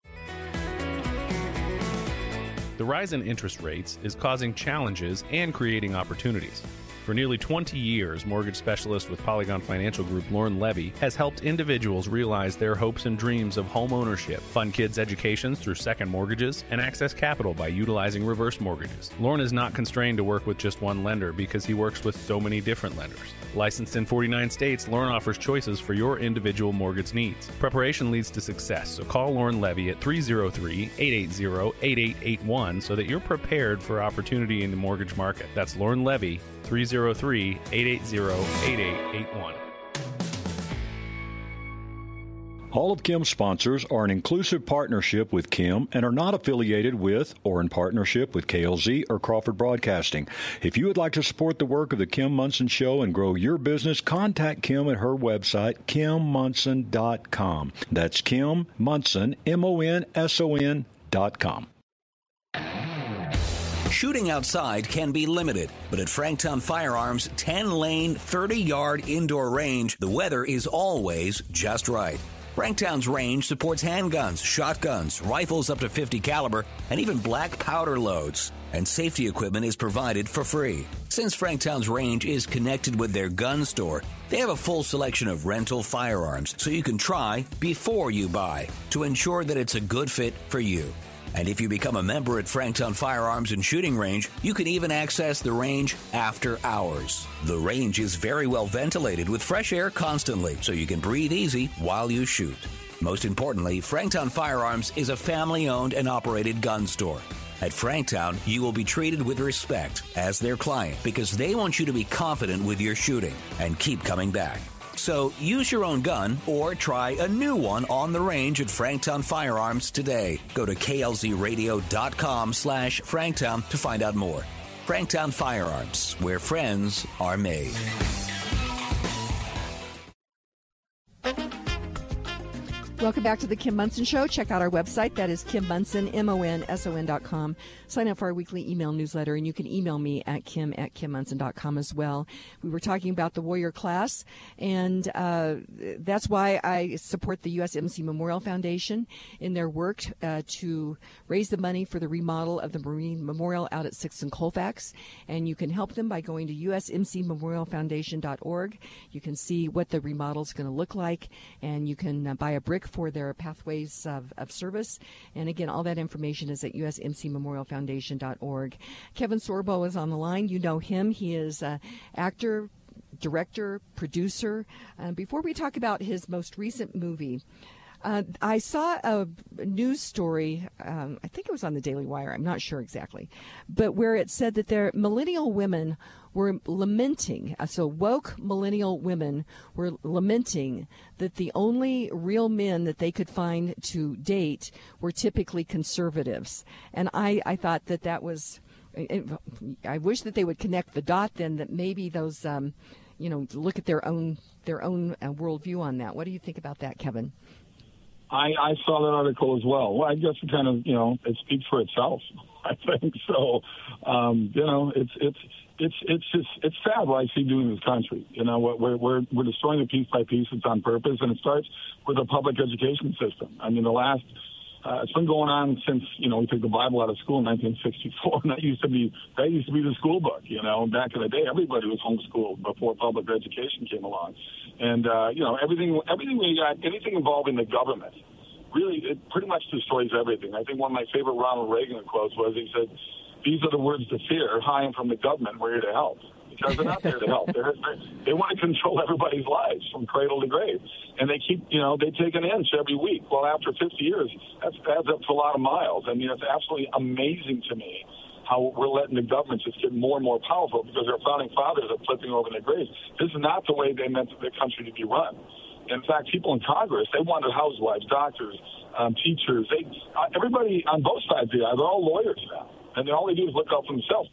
The rise in interest rates is causing challenges and creating opportunities. For nearly twenty years, mortgage specialist with Polygon Financial Group, Lauren Levy, has helped individuals realize their hopes and dreams of home ownership, fund kids' educations through second mortgages, and access capital by utilizing reverse mortgages. Lauren is not constrained to work with just one lender because he works with so many different lenders. Licensed in forty-nine states, Lauren offers choices for your individual mortgage needs. Preparation leads to success, so call Lauren Levy at three oh three, eight eight zero, eight eight eight one so that you're prepared for opportunity in the mortgage market. That's Lauren Levy, three oh three, eight eight zero, eight eight eight one. All of Kim's sponsors are an inclusive partnership with Kim and are not affiliated with or in partnership with K L Z or Crawford Broadcasting. If you would like to support the work of the Kim Monson Show and grow your business, contact Kim at her website, kim monson dot com. That's Kim Monson, M O N S O N dot com. Shooting outside can be limited, but at Franktown Firearms' ten-lane, thirty-yard indoor range, the weather is always just right. Franktown's range supports handguns, shotguns, rifles up to fifty caliber, and even black powder loads. And safety equipment is provided for free. Since Franktown's range is connected with their gun store, they have a full selection of rental firearms so you can try before you buy to ensure that it's a good fit for you. And if you become a member at Franktown Firearms and Shooting Range, you can even access the range after hours. The range is very well ventilated with fresh air constantly, so you can breathe easy while you shoot. Most importantly, Franktown Firearms is a family-owned and operated gun store. At Franktown, you will be treated with respect as their client because they want you to be confident with your shooting and keep coming back. So use your own gun or try a new one on the range at Franktown Firearms today. Go to K L Z radio dot com slash Franktown to find out more. Franktown Firearms, where friends are made. Welcome back to the Kim Monson Show. Check out our website. That is Kim Monson, M O N S O N dot com. Sign up for our weekly email newsletter, and you can email me at kim at kim monson dot com as well. We were talking about the Warrior class, and uh, that's why I support the U S M C Memorial Foundation in their work uh, to raise the money for the remodel of the Marine Memorial out at sixth and Colfax. And you can help them by going to U S M C memorial foundation dot org. You can see what the remodel is going to look like, and you can uh, buy a brick for their pathways of, of service. And again, all that information is at U S M C memorial foundation dot org. Kevin Sorbo is on the line. You know him. He is an actor, director, producer. Uh, before we talk about his most recent movie, Uh, I saw a news story, um, I think it was on the Daily Wire, I'm not sure exactly, but where it said that their millennial women were lamenting, uh, so woke millennial women were lamenting that the only real men that they could find to date were typically conservatives. And I, I thought that that was, I wish that they would connect the dot then, that maybe those, um, you know, look at their own, their own uh, worldview on that. What do you think about that, Kevin? I, I saw that article as well. Well, I guess it kind of, you know, it speaks for itself. I think so. Um, you know, it's it's it's it's just it's sad what I see doing in this country. You know, we're we're we're destroying it piece by piece. It's on purpose, and it starts with the public education system. I mean, the last uh, it's been going on since you know we took the Bible out of school in nineteen sixty-four, and that used to be that used to be the school book. You know, back in the day, everybody was homeschooled before public education came along. And, uh, you know, everything, everything we got, anything involving the government, really, it pretty much destroys everything. I think one of my favorite Ronald Reagan quotes was, he said, "These are the words to fear. Hi, I'm from the government. We're here to help." Because they're not there to help. They're, they're, they want to control everybody's lives from cradle to grave. And they keep, you know, they take an inch every week. Well, after fifty years, that adds up to a lot of miles. I mean, it's absolutely amazing to me how we're letting the government just get more and more powerful because our founding fathers are flipping over their graves. This is not the way they meant the country to be run. In fact, people in Congress, they wanted housewives, doctors, um, teachers. They, uh, everybody on both sides of the aisle, they're all lawyers now. And all they do is look out for themselves.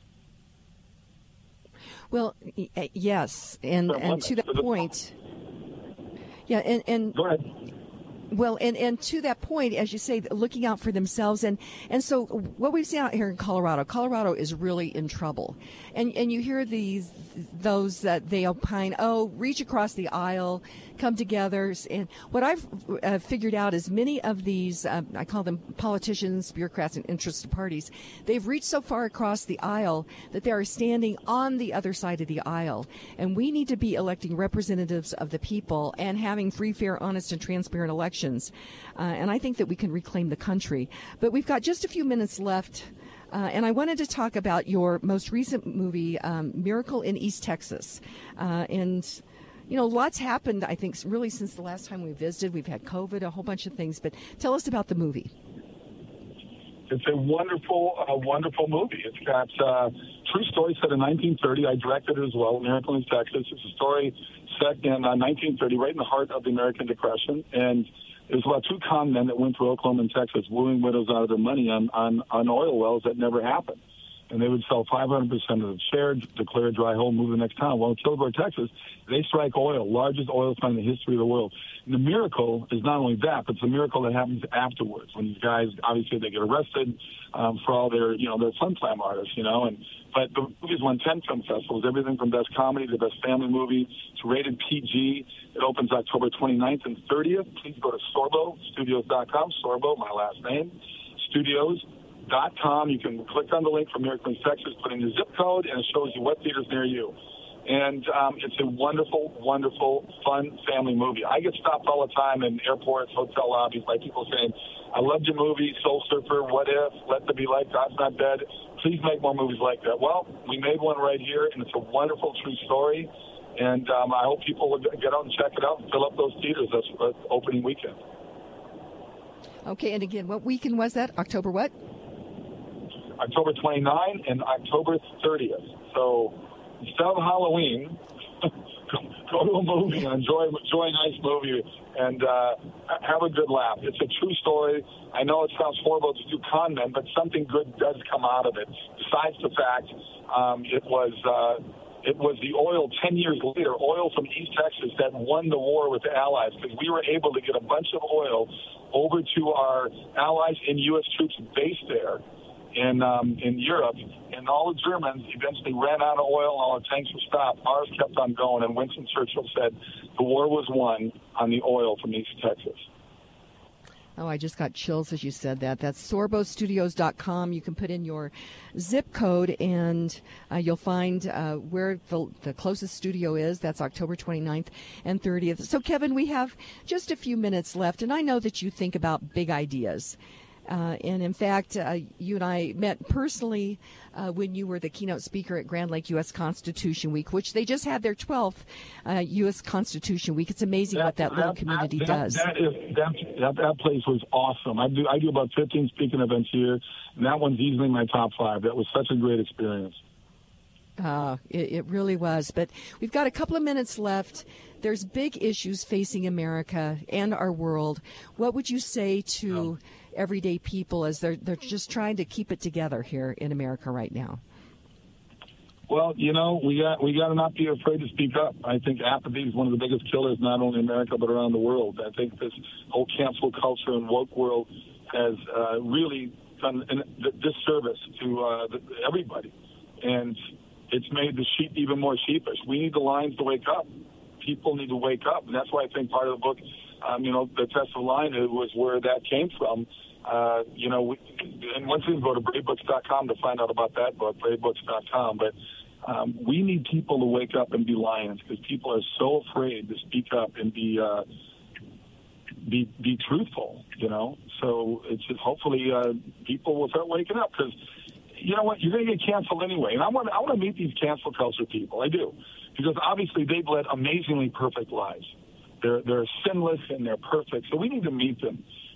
Well, yes, and, and to that point, yeah, and, and go ahead. Well, and, and to that point, as you say, looking out for themselves. And, and so what we've seen out here in Colorado, Colorado is really in trouble. And and you hear these, those that they opine, oh, reach across the aisle, come together. And what I've uh, figured out is many of these, uh, I call them politicians, bureaucrats, and interested parties, they've reached so far across the aisle that they are standing on the other side of the aisle. And we need to be electing representatives of the people and having free, fair, honest, and transparent elections. Uh, and I think that we can reclaim the country. But we've got just a few minutes left. Uh, and I wanted to talk about your most recent movie, um, Miracle in East Texas. Uh, and, you know, lots happened, I think, really since the last time we visited. We've had COVID, a whole bunch of things. But tell us about the movie. It's a wonderful, uh, wonderful movie. It's got uh, true story set in nineteen thirty. I directed it as well, Miracle in East Texas. It's a story set in uh, nineteen thirty, right in the heart of the American Depression. And it was about two con men that went through Oklahoma and Texas, wooing widows out of their money on, on, on oil wells that never happened. And they would sell five hundred percent of the share, declare a dry hole, move to the next town. Well, in Kilgore, Texas, they strike oil, largest oil find in the history of the world. And the miracle is not only that, but it's a miracle that happens afterwards when these guys, obviously, they get arrested um, for all their, you know, their fun time artists, you know. And but the movie's won ten film festivals, everything from best comedy to best family movie. It's rated P G. It opens October twenty-ninth and thirtieth. Please go to Sorbo Studios dot com. Sorbo, my last name. Studios. Dot com. You can click on the link from Miracle in Texas, put in your zip code, and it shows you what theater's near you. And um, it's a wonderful, wonderful, fun family movie. I get stopped all the time in airports, hotel lobbies by people saying, I loved your movie, Soul Surfer, What If, Let There Be Light, God's Not Dead. Please make more movies like that. Well, we made one right here, and it's a wonderful, true story. And um, I hope people will get out and check it out and fill up those theaters this uh, opening weekend. Okay, and again, what weekend was that? October what? October twenty-ninth and October thirtieth. So instead of Halloween, go to a movie and enjoy, enjoy a nice movie and uh, have a good laugh. It's a true story. I know it sounds horrible to do con men, but something good does come out of it. Besides the fact um, it was uh, it was the oil ten years later, oil from East Texas that won the war with the Allies because we were able to get a bunch of oil over to our allies and U S troops based there. In um, in Europe, and all the Germans eventually ran out of oil, all the tanks were stopped. Ours kept on going, and Winston Churchill said the war was won on the oil from East Texas. Oh, I just got chills as you said that. That's Sorbo Studios dot com. You can put in your zip code, and uh, you'll find uh, where the, the closest studio is. That's October twenty-ninth and thirtieth. So, Kevin, we have just a few minutes left, and I know that you think about big ideas. Uh, and in fact, uh, you and I met personally uh, when you were the keynote speaker at Grand Lake U S Constitution Week, which they just had their twelfth uh, U S Constitution Week. It's amazing that, what that, that little community that, does. That, is, that, that, that place was awesome. I do I do about fifteen speaking events here, and that one's easily my top five. That was such a great experience. Uh, it, it really was. But we've got a couple of minutes left. There's big issues facing America and our world. What would you say to oh. everyday people as they're they're just trying to keep it together here in America right now? Well, you know, we got we got to not be afraid to speak up. I think apathy is one of the biggest killers, not only in America but around the world. I think this whole cancel culture and woke world has uh, really done a disservice to uh, everybody, and it's made the sheep even more sheepish. We need the lions to wake up. People need to wake up, and that's why I think part of the book, um, you know, the Test of the Lion was where that came from. Uh, you know, we, and once again, go to brave books dot com to find out about that book, brave books dot com. But um, we need people to wake up and be lions because people are so afraid to speak up and be uh, be be truthful. You know, so it's just hopefully uh, people will start waking up because you know what, you're going to get canceled anyway. And I want I want to meet these cancel culture people. I do. Because obviously they've led amazingly perfect lives. They're they're sinless and they're perfect. So we need to meet them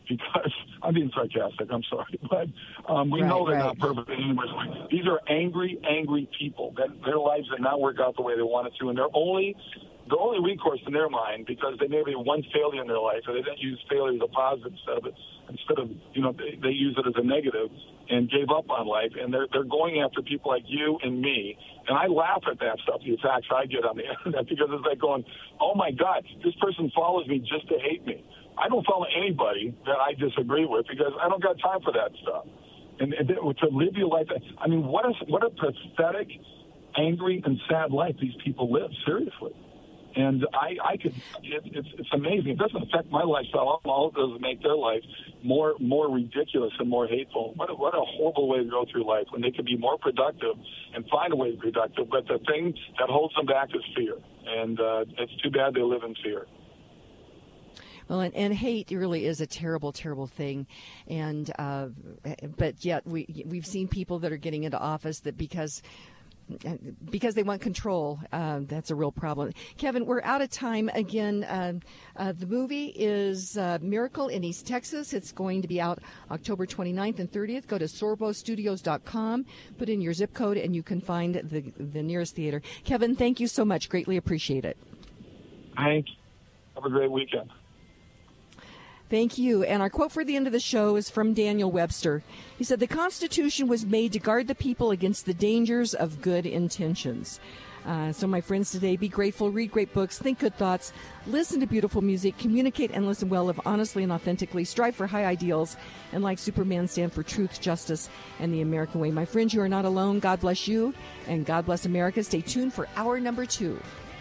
because I'm being sarcastic. I'm sorry, but um, we right, know they're right. not perfect anyways. These are angry, angry people that their lives did not work out the way they wanted to, and they're only the only recourse in their mind, because they maybe had one failure in their life, or they didn't use failure as a positive instead of it, instead of you know they, they use it as a negative and gave up on life, and they're they're going after people like you and me. And I laugh at that stuff, the attacks I get on the internet, because it's like going, oh my God, this person follows me just to hate me. I don't follow anybody that I disagree with, because I don't got time for that stuff. And, and to live your life, I mean, what a, what a pathetic, angry, and sad life these people live, seriously. And I, I could, it, it's, it's amazing. It doesn't affect my lifestyle. All it does is make their life more, more ridiculous and more hateful. What a, what a horrible way to go through life, when they could be more productive and find a way to be productive. But the thing that holds them back is fear. And uh, it's too bad they live in fear. Well, and, and hate really is a terrible, terrible thing, and uh, but yet we we've seen people that are getting into office that because because they want control. Uh, that's a real problem. Kevin, we're out of time again. Uh, uh, the movie is uh, Miracle in East Texas. It's going to be out October twenty-ninth and thirtieth. Go to sorbo studios dot com, put in your zip code, and you can find the the nearest theater. Kevin, thank you so much. Greatly appreciate it. Thank you. Have a great weekend. Thank you. And our quote for the end of the show is from Daniel Webster. He said, "The Constitution was made to guard the people against the dangers of good intentions." Uh, so, my friends, today, be grateful, read great books, think good thoughts, listen to beautiful music, communicate and listen well, live honestly and authentically, strive for high ideals, and like Superman, stand for truth, justice, and the American way. My friends, you are not alone. God bless you, and God bless America. Stay tuned for hour number two.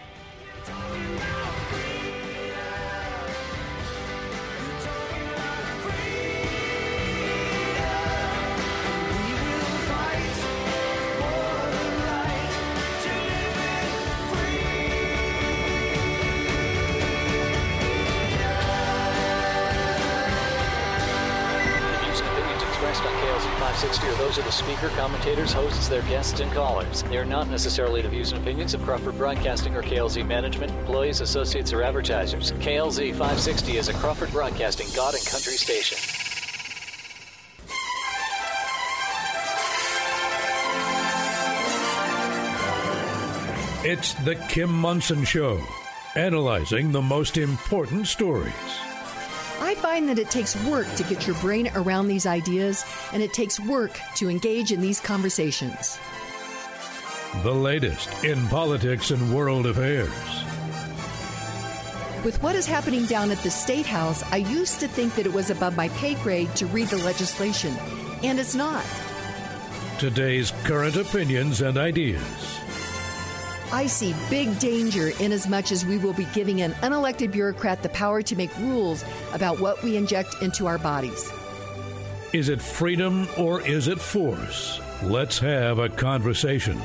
five sixty are those of the speaker, commentators, hosts, their guests, and callers. They are not necessarily the views and opinions of Crawford Broadcasting or K L Z management, employees, associates, or advertisers. K L Z five sixty is a Crawford Broadcasting God and Country station. It's the Kim Monson Show, analyzing the most important stories. I find that it takes work to get your brain around these ideas, and it takes work to engage in these conversations. The latest in politics and world affairs. With what is happening down at the State House, I used to think that it was above my pay grade to read the legislation, and it's not. Today's current opinions and ideas. I see big danger inasmuch as we will be giving an unelected bureaucrat the power to make rules about what we inject into our bodies. Is it freedom or is it force? Let's have a conversation.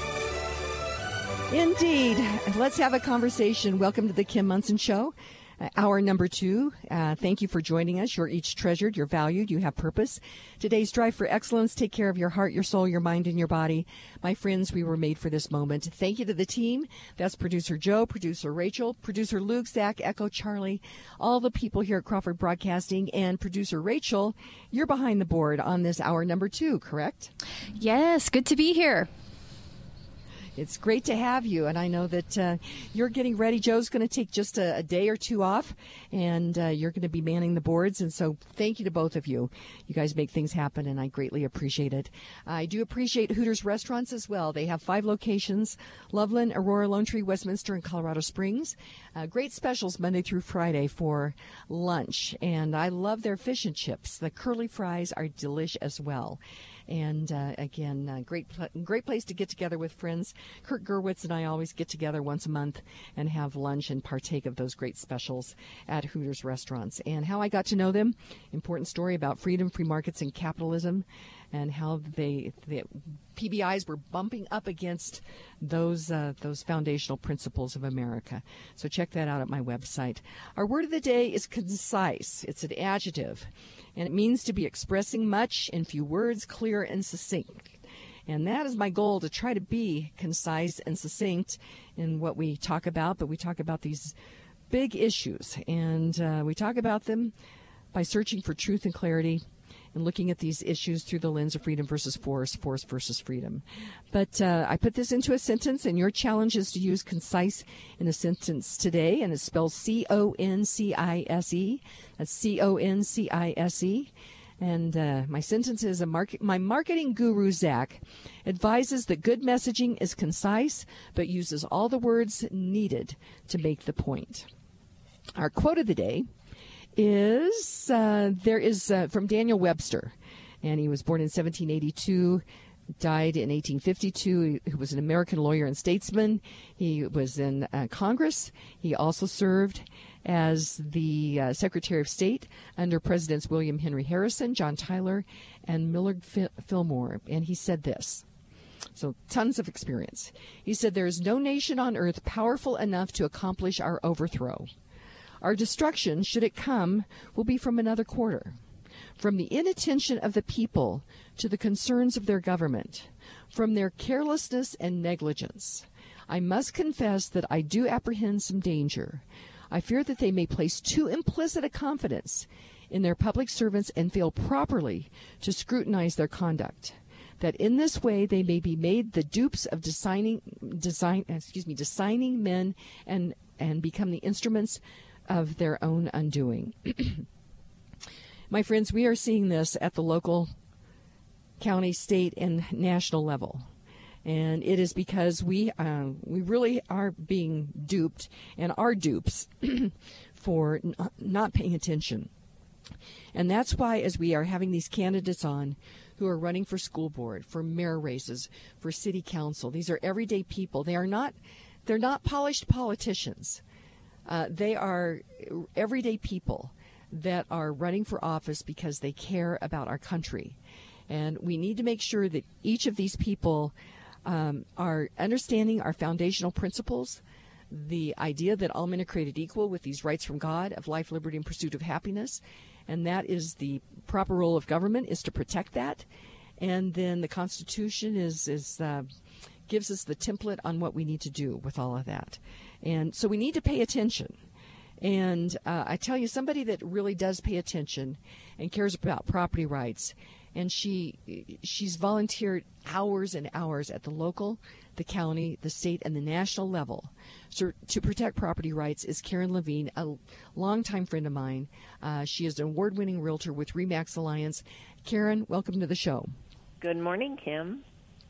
Indeed. Let's have a conversation. Welcome to the Kim Monson Show. Uh, hour number two. Uh, thank you for joining us. You're each treasured. You're valued. You have purpose. Today's drive for excellence. Take care of your heart, your soul, your mind, and your body. My friends, we were made for this moment. Thank you to the team. That's producer Joe, producer Rachel, producer Luke, Zach, Echo, Charlie, all the people here at Crawford Broadcasting, and producer Rachel. You're behind the board on this hour number two, correct? Yes. Good to be here. It's great to have you, and I know that uh, you're getting ready. Joe's going to take just a, a day or two off, and uh, you're going to be manning the boards, and so thank you to both of you. You guys make things happen, and I greatly appreciate it. I do appreciate Hooters Restaurants as well. They have five locations: Loveland, Aurora, Lone Tree, Westminster, and Colorado Springs. Uh, great specials Monday through Friday for lunch, and I love their fish and chips. The curly fries are delish as well. And uh, again, uh, great pl- great place to get together with friends. Kurt Gerwitz and I always get together once a month and have lunch and partake of those great specials at Hooters Restaurants. And how I got to know them, important story about freedom, free markets, and capitalism, and how they, the P B Is were bumping up against those uh, those foundational principles of America. So check that out at my website. Our word of the day is concise. It's an adjective, and it means to be expressing much in few words, clear and succinct. And that is my goal, to try to be concise and succinct in what we talk about. But we talk about these big issues, and uh, we talk about them by searching for truth and clarity and looking at these issues through the lens of freedom versus force, force versus freedom. But uh, I put this into a sentence, and your challenge is to use concise in a sentence today, and it's spelled C O N C I S E. That's C O N C I S E. And uh, my sentence is, a market, my marketing guru, Zach, advises that good messaging is concise, but uses all the words needed to make the point. Our quote of the day is, uh, there is uh, from Daniel Webster, and he was born in seventeen eighty-two, died in eighteen fifty-two. He was an American lawyer and statesman. He was in uh, Congress. He also served as the uh, Secretary of State under Presidents William Henry Harrison, John Tyler, and Millard F- Fillmore. And he said this. So tons of experience. He said, there is no nation on earth powerful enough to accomplish our overthrow. Our destruction, should it come, will be from another quarter. From the inattention of the people to the concerns of their government, from their carelessness and negligence. I must confess that I do apprehend some danger. I fear that they may place too implicit a confidence in their public servants and fail properly to scrutinize their conduct. That in this way they may be made the dupes of designing, design, excuse me, designing men and, and become the instruments of their own undoing. My friends, we are seeing this at the local, county, state, and national level. And it is because we uh, we really are being duped and are dupes for n- not paying attention. And that's why, as we are having these candidates on who are running for school board, for mayor races, for city council, these are everyday people. They are not, they're not polished politicians. Uh, they are everyday people that are running for office because they care about our country. And we need to make sure that each of these people um, are understanding our foundational principles, the idea that all men are created equal with these rights from God of life, liberty, and pursuit of happiness. And that is the proper role of government, is to protect that. And then the Constitution is, is uh, gives us the template on what we need to do with all of that. And so we need to pay attention. And uh, I tell you, somebody that really does pay attention and cares about property rights, and she she's volunteered hours and hours at the local, the county, the state, and the national level so, to protect property rights, is Karen Levine, a longtime friend of mine. Uh, she is an award-winning realtor with RE/MAX Alliance. Karen, welcome to the show. Good morning, Kim.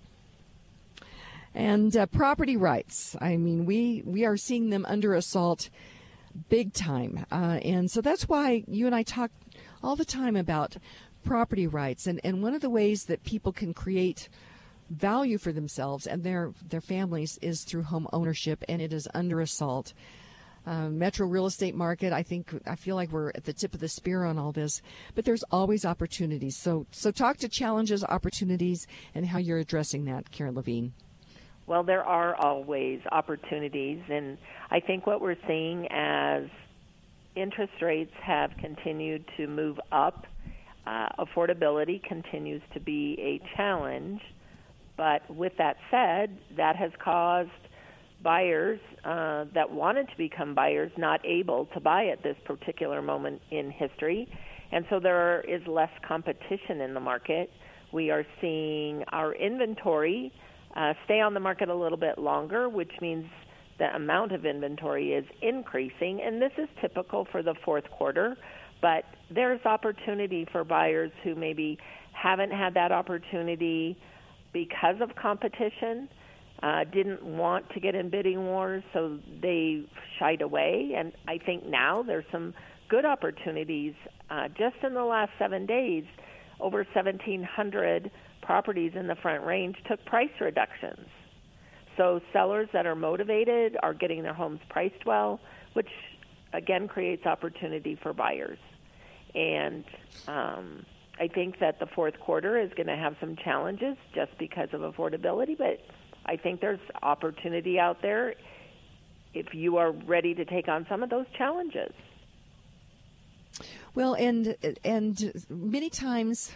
And uh, property rights, I mean, we, we are seeing them under assault big time. Uh, and so that's why you and I talk all the time about property rights. And, and one of the ways that people can create value for themselves and their, their families is through home ownership, and it is under assault. Uh, metro real estate market, I think, I feel like we're at the tip of the spear on all this, but there's always opportunities. So, so talk to challenges, opportunities, and how you're addressing that, Karen Levine. Well, there are always opportunities, and I think what we're seeing as interest rates have continued to move up, uh, affordability continues to be a challenge. But with that said, that has caused buyers uh, that wanted to become buyers not able to buy at this particular moment in history. And so there is less competition in the market. We are seeing our inventory Uh, stay on the market a little bit longer, which means the amount of inventory is increasing, and this is typical for the fourth quarter, but there's opportunity for buyers who maybe haven't had that opportunity because of competition, uh, didn't want to get in bidding wars, so they shied away, and I think now there's some good opportunities. Uh, just in the last seven days, over seventeen hundred properties in the Front Range took price reductions. So sellers that are motivated are getting their homes priced well, which again creates opportunity for buyers. And um, I think that the fourth quarter is going to have some challenges just because of affordability, but I think there's opportunity out there if you are ready to take on some of those challenges. Well, and and many times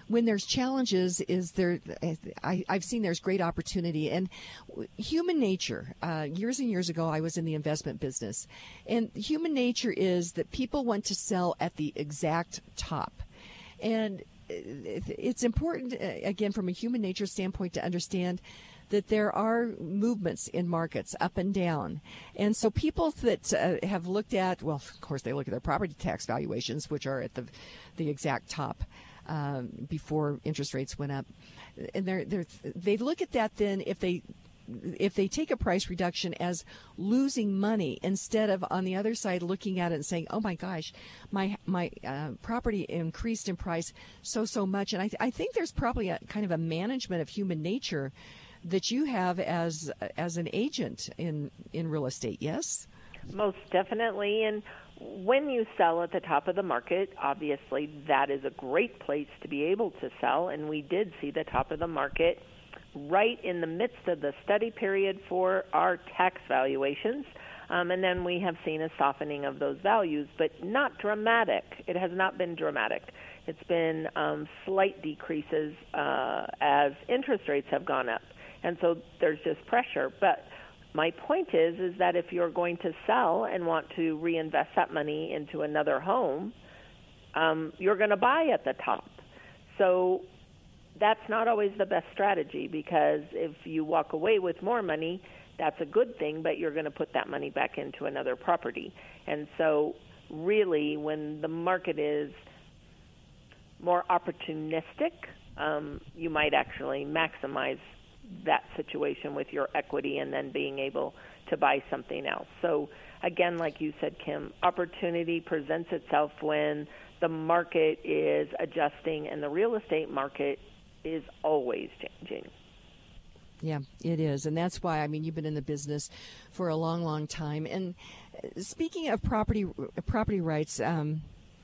when there's challenges, is there? I, I've seen there's great opportunity and human nature. Uh, years and years ago, I was in the investment business, and human nature is that people want to sell at the exact top, and it's important, again, from a human nature standpoint, to understand that there are movements in markets up and down. And so people that uh, have looked at, well, of course, they look at their property tax valuations, which are at the the exact top um, before interest rates went up. And they're, they're, they look at that then if they if they take a price reduction as losing money, instead of on the other side looking at it and saying, oh my gosh, my my uh, property increased in price so, so much. And I, th- I think there's probably a kind of a management of human nature that you have as as an agent in, in real estate, yes? Most definitely. And when you sell at the top of the market, obviously that is a great place to be able to sell. And we did see the top of the market right in the midst of the study period for our tax valuations. Um, and then we have seen a softening of those values, but not dramatic. It has not been dramatic. It's been um, slight decreases uh, as interest rates have gone up. And so there's just pressure. But my point is, is that if you're going to sell and want to reinvest that money into another home, um, you're going to buy at the top. So that's not always the best strategy, because if you walk away with more money, that's a good thing, but you're going to put that money back into another property. And so really, when the market is more opportunistic, um, you might actually maximize that situation with your equity and then being able to buy something else. So again, like you said, Kim, opportunity presents itself when the market is adjusting, and the real estate market is always changing. Yeah, it is. And that's why, I mean, you've been in the business for a long, long time. And speaking of property property rights, um,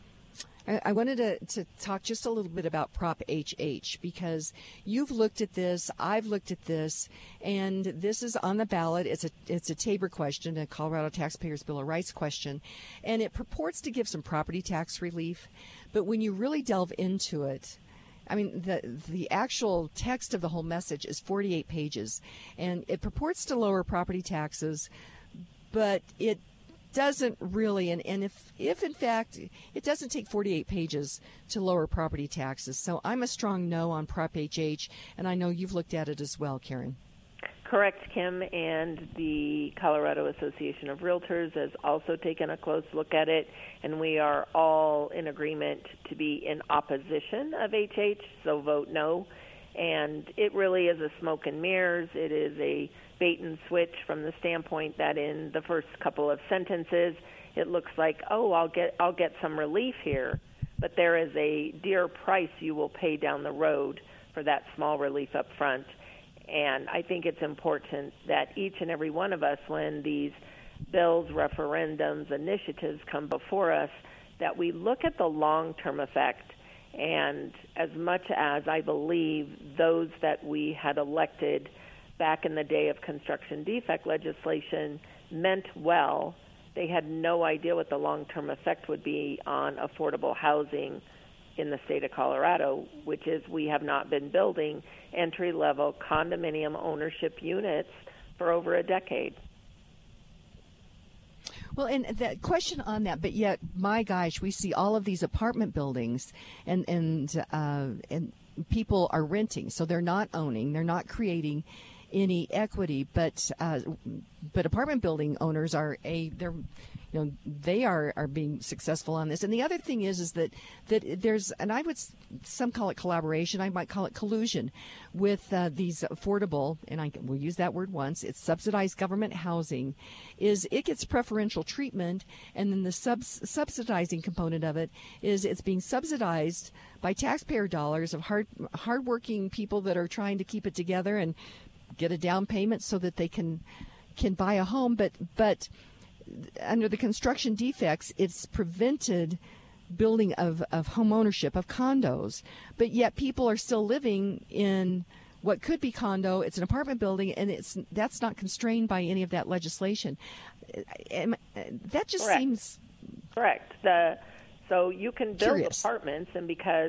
I, I wanted to, to talk just a little bit about Prop H H, because you've looked at this, I've looked at this, and this is on the ballot. It's a it's a Tabor question, a Colorado Taxpayers Bill of Rights question, and it purports to give some property tax relief. But when you really delve into it, I mean, the the actual text of the whole message is forty-eight pages, and it purports to lower property taxes, but it doesn't really, and, and if, if in fact it doesn't take forty-eight pages to lower property taxes. So I'm a strong no on Prop H H, and I know you've looked at it as well, Karen. Correct, Kim, and the Colorado Association of Realtors has also taken a close look at it, and we are all in agreement to be in opposition of H H, so vote no. And it really is a smoke and mirrors. It is a bait and switch from the standpoint that in the first couple of sentences, it looks like, oh, I'll get I'll get some relief here, but there is a dear price you will pay down the road for that small relief up front. And I think it's important that each and every one of us, when these bills, referendums, initiatives come before us, that we look at the long-term effect. And as much as I believe those that we had elected back in the day of construction defect legislation meant well, they had no idea what the long-term effect would be on affordable housing in the state of Colorado, which is we have not been building entry-level condominium ownership units for over a decade. Well, and that question on that, but yet, my gosh, we see all of these apartment buildings, and and uh, and people are renting, so they're not owning, they're not creating any equity, but uh, but apartment building owners are a they're you know they are, are being successful on this. And the other thing is is that that there's, and I would, some call it collaboration, I might call it collusion with uh, these affordable, and I will use that word once, it's subsidized government housing, is it gets preferential treatment, and then the subs, subsidizing component of it is it's being subsidized by taxpayer dollars of hard hardworking people that are trying to keep it together and get a down payment so that they can can buy a home, but but under the construction defects, it's prevented building of, of home ownership, of condos, but yet people are still living in what could be condo. It's an apartment building, and it's that's not constrained by any of that legislation. That just Correct. seems correct. The so you can build curious. apartments, and because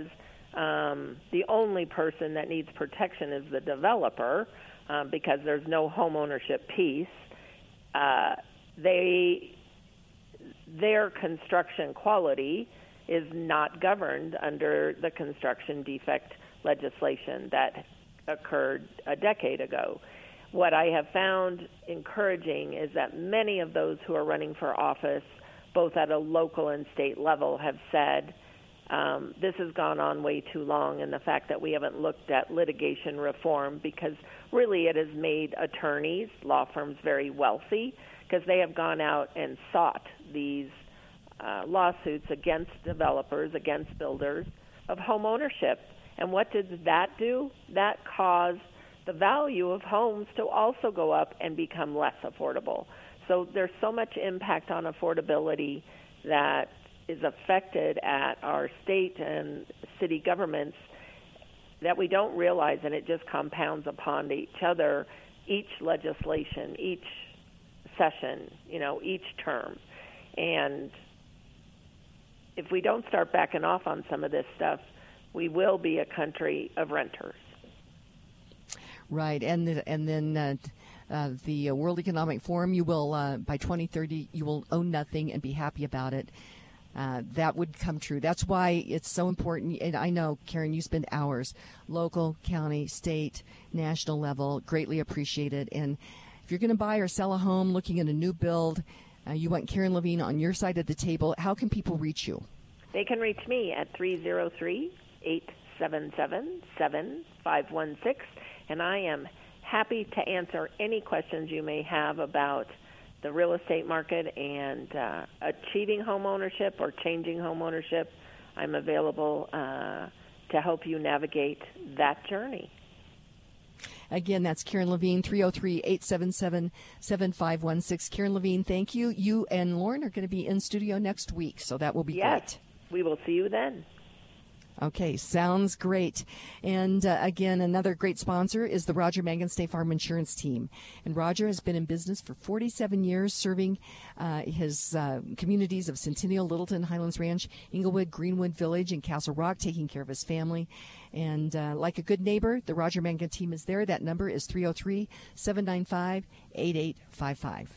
Um, the only person that needs protection is the developer um, because there's no home ownership piece. Uh, they their construction quality is not governed under the construction defect legislation that occurred a decade ago. What I have found encouraging is that many of those who are running for office, both at a local and state level, have said, um, this has gone on way too long, and the fact that we haven't looked at litigation reform, because really it has made attorneys, law firms, very wealthy, because they have gone out and sought these uh, lawsuits against developers, against builders of home ownership. And what did that do? That caused the value of homes to also go up and become less affordable. So there's so much impact on affordability that is affected at our state and city governments that we don't realize, and it just compounds upon each other, each legislation, each session, you know, each term. And if we don't start backing off on some of this stuff, we will be a country of renters. Right, and the, and then uh, uh, the World Economic Forum, you will uh, by twenty thirty, you will own nothing and be happy about it. Uh, that would come true. That's why it's so important. And I know, Karen, you spend hours, local, county, state, national level, greatly appreciated. And if you're going to buy or sell a home, looking at a new build, uh, you want Karen Levine on your side of the table. How can people reach you? They can reach me at three oh three, eight seven seven, seven five one six. And I am happy to answer any questions you may have about the real estate market and uh, achieving home ownership or changing home ownership. I'm available uh, to help you navigate that journey. Again, that's Karen Levine, three oh three, eight seven seven, seven five one six. Karen Levine, thank you. You and Lauren are going to be in studio next week, so that will be yes, great. We will see you then. Okay, sounds great. And uh, again, another great sponsor is the Roger Mangan State Farm Insurance Team. And Roger has been in business for forty-seven years, serving uh, his uh, communities of Centennial, Littleton, Highlands Ranch, Inglewood, Greenwood Village, and Castle Rock, taking care of his family. And uh, like a good neighbor, the Roger Mangan team is there. That number is three oh three, seven nine five, eight eight five five.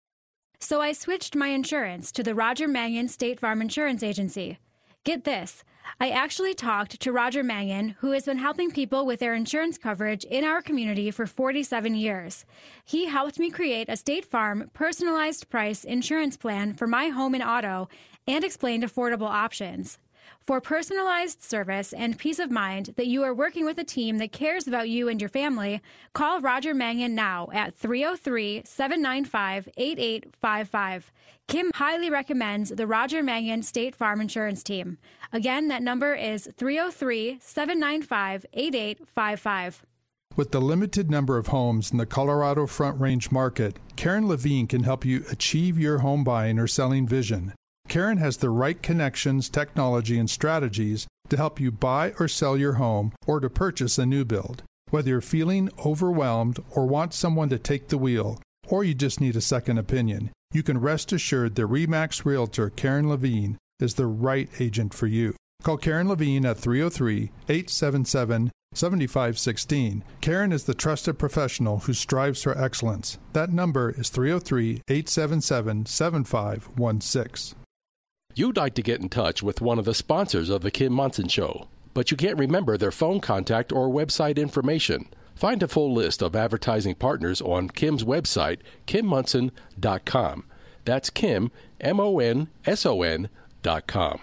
So I switched my insurance to the Roger Mangan State Farm Insurance Agency. Get this. I actually talked to Roger Mangan, who has been helping people with their insurance coverage in our community for forty-seven years. He helped me create a State Farm personalized price insurance plan for my home and auto and explained affordable options. For personalized service and peace of mind that you are working with a team that cares about you and your family, call Roger Mangan now at three oh three, seven nine five, eight eight five five. Kim highly recommends the Roger Mangan State Farm Insurance Team. Again, that number is three oh three, seven nine five, eight eight five five. With the limited number of homes in the Colorado Front Range market, Karen Levine can help you achieve your home buying or selling vision. Karen has the right connections, technology, and strategies to help you buy or sell your home or to purchase a new build. Whether you're feeling overwhelmed or want someone to take the wheel, or you just need a second opinion, you can rest assured that RE/MAX Realtor Karen Levine is the right agent for you. Call Karen Levine at three oh three, eight seven seven, seven five one six. Karen is the trusted professional who strives for excellence. That number is three oh three, eight seven seven, seven five one six. You'd like to get in touch with one of the sponsors of The Kim Monson Show, but you can't remember their phone contact or website information. Find a full list of advertising partners on Kim's website, kim monson dot com. That's Kim, M O N S O N dot com.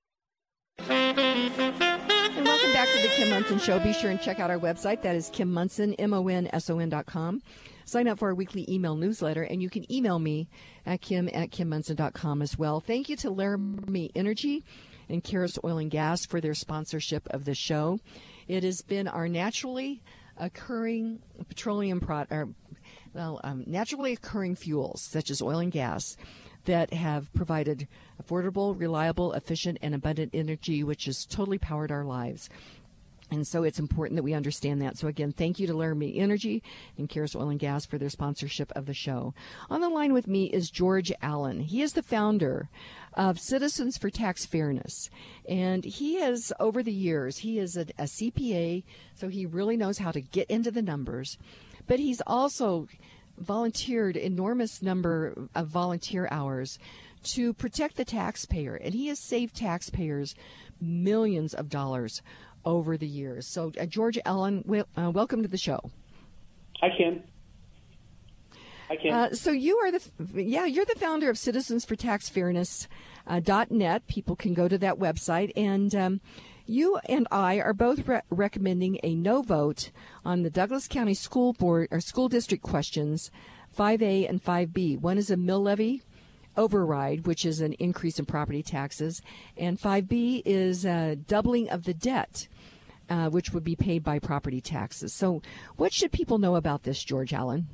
And welcome back to The Kim Monson Show. Be sure and check out our website. That is Kim Monson, M O N S O N dot com. Sign up for our weekly email newsletter, and you can email me at kim at kim monson dot com as well. Thank you to Laramie Energy and Karis Oil and Gas for their sponsorship of the show. It has been our naturally occurring petroleum product, or, well, um, naturally occurring fuels, such as oil and gas, that have provided affordable, reliable, efficient, and abundant energy, which has totally powered our lives. And so it's important that we understand that. So again, thank you to Laramie Energy and Karis Oil and Gas for their sponsorship of the show. On the line with me is George Allen. He is the founder of Citizens for Tax Fairness. And he has, over the years, he is a, a C P A, so he really knows how to get into the numbers. But he's also volunteered enormous number of volunteer hours to protect the taxpayer. And he has saved taxpayers millions of dollars over the years. So, uh, George Allen, well, uh, welcome to the show. Hi, Kim. Hi, Kim. Uh, so you are the, yeah, you're the founder of Citizens for Tax Fairness uh, dot net. People can go to that website, and um, you and I are both re- recommending a no vote on the Douglas County School Board or School District questions five A and five B. One is a mill levy override, which is an increase in property taxes, and five B is a doubling of the debt, uh, which would be paid by property taxes. So what should people know about this, George Allen?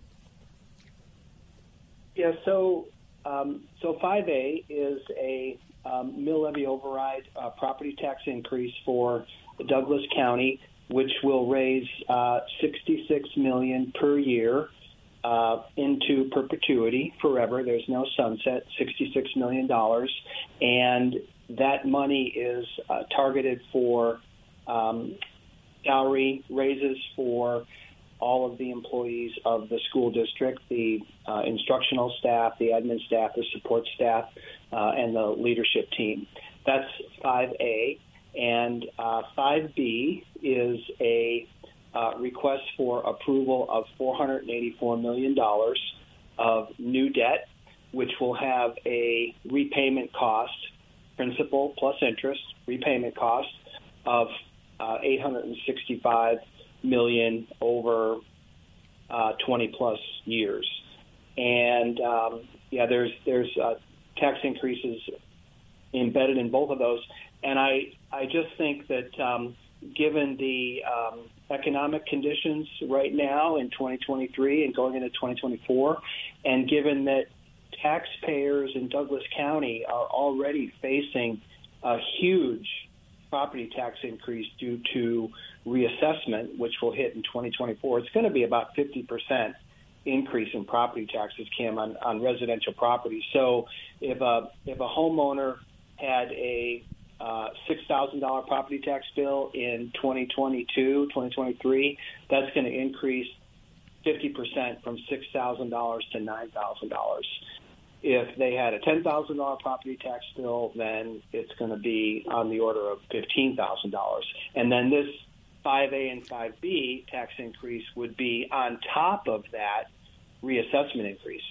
Yeah, so um, so five A is a um, mill levy override uh, property tax increase for Douglas County, which will raise uh, sixty-six million dollars per year Uh, into perpetuity forever. There's no sunset, sixty-six million dollars. And that money is uh, targeted for um, salary raises for all of the employees of the school district, the uh, instructional staff, the admin staff, the support staff, uh, and the leadership team. That's five A. And uh, five B is a Uh, request for approval of four hundred eighty-four million dollars of new debt, which will have a repayment cost, principal plus interest, repayment cost of uh, eight hundred sixty-five million dollars over uh, twenty plus years. And um, yeah, there's there's uh, tax increases embedded in both of those. And I I just think that um, given the um, economic conditions right now in twenty twenty-three and going into twenty twenty-four, and given that taxpayers in Douglas County are already facing a huge property tax increase due to reassessment, which will hit in twenty twenty-four, it's going to be about fifty percent increase in property taxes, Kim, on, on residential property. So if a, if a homeowner had a Uh, six thousand dollars property tax bill in twenty twenty-two, twenty twenty-three, that's going to increase fifty percent from six thousand dollars to nine thousand dollars. If they had a ten thousand dollars property tax bill, then it's going to be on the order of fifteen thousand dollars. And then this five A and five B tax increase would be on top of that reassessment increase.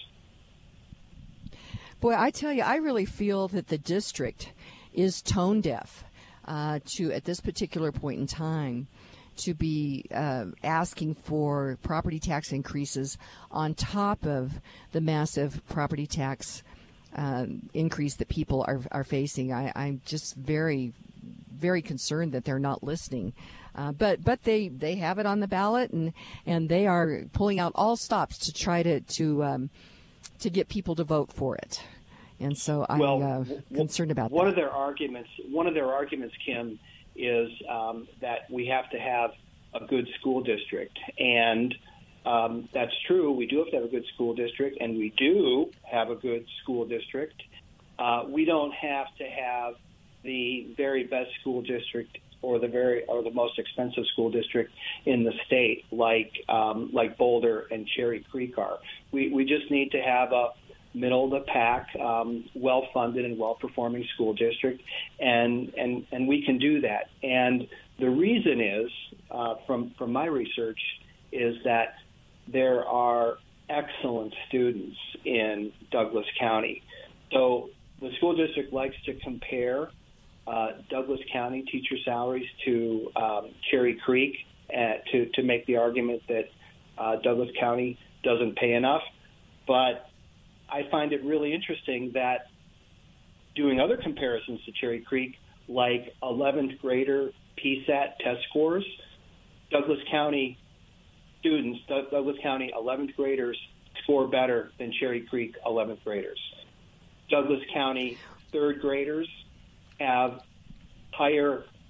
Boy, I tell you, I really feel that the district is tone deaf uh, to, at this particular point in time, to be uh, asking for property tax increases on top of the massive property tax uh, increase that people are, are facing. I, I'm just very, very concerned that they're not listening. Uh, but but they, they have it on the ballot, and, and they are pulling out all stops to try to to um, to get people to vote for it. And so I'm well, uh, concerned about one that. of their arguments. One of their arguments, Kim, is um, that we have to have a good school district, and um, that's true. We do have to have a good school district, and we do have a good school district. Uh, we don't have to have the very best school district or the very or the most expensive school district in the state, like um, like Boulder and Cherry Creek are. We we just need to have a middle of the pack, um, well-funded and well-performing school district, and, and, and we can do that. And the reason is, uh, from, from my research, is that there are excellent students in Douglas County. So the school district likes to compare uh, Douglas County teacher salaries to um, Cherry Creek uh, to, to make the argument that uh, Douglas County doesn't pay enough. But I find it really interesting that doing other comparisons to Cherry Creek, like eleventh grader P SAT test scores, Douglas County students, Douglas County eleventh graders score better than Cherry Creek eleventh graders. Douglas County third graders have higher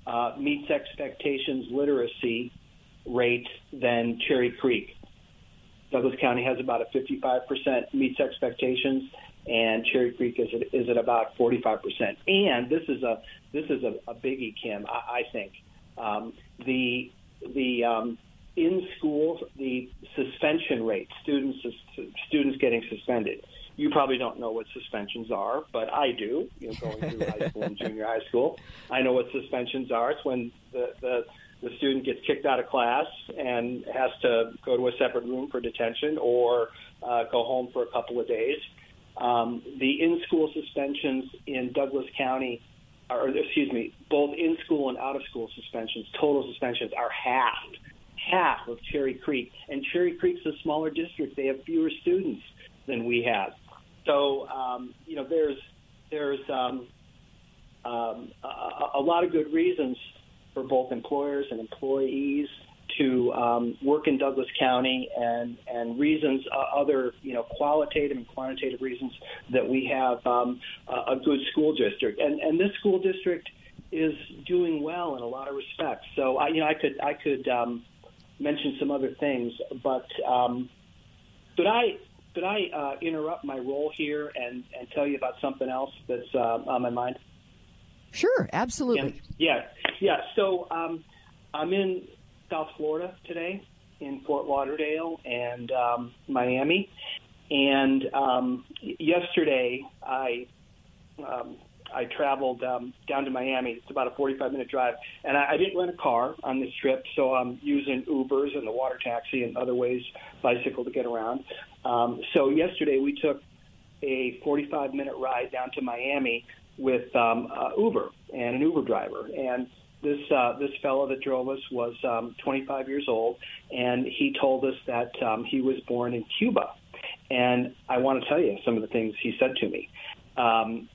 uh, meets expectations literacy rate than Cherry Creek. Douglas County has about a fifty-five percent meets expectations, and Cherry Creek is at, is at about forty-five percent. And this is a this is a, a biggie, Kim. I, I think um, the the um, in school the suspension rate, students students getting suspended. You probably don't know what suspensions are, but I do. You know, going through high school and junior high school, I know what suspensions are. It's when the, the the student gets kicked out of class and has to go to a separate room for detention or uh, go home for a couple of days. Um, the in-school suspensions in Douglas County, or excuse me, both in-school and out-of-school suspensions, total suspensions are half, half of Cherry Creek. And Cherry Creek's a smaller district. They have fewer students than we have. So, um, you know, there's there's um, um, a, a lot of good reasons for both employers and employees to um, work in Douglas County, and and reasons, uh, other you know qualitative and quantitative reasons that we have um, a, a good school district, and and this school district is doing well in a lot of respects. So I you know I could I could um, mention some other things, but um, could I could I uh, interrupt my role here and, and tell you about something else that's uh, on my mind? Sure, absolutely. Yeah, yeah. yeah. So um, I'm in South Florida today, in Fort Lauderdale and um, Miami. And um, yesterday I um, I traveled um, down to Miami. It's about a forty-five minute drive. And I, I didn't rent a car on this trip, so I'm using Ubers and the water taxi and other ways, bicycle to get around. Um, so yesterday we took a forty-five minute ride down to Miami with um, uh, Uber and an Uber driver. And this uh, this fellow that drove us was um, twenty-five years old, and he told us that um, he was born in Cuba. And I want to tell you some of the things he said to me. Um,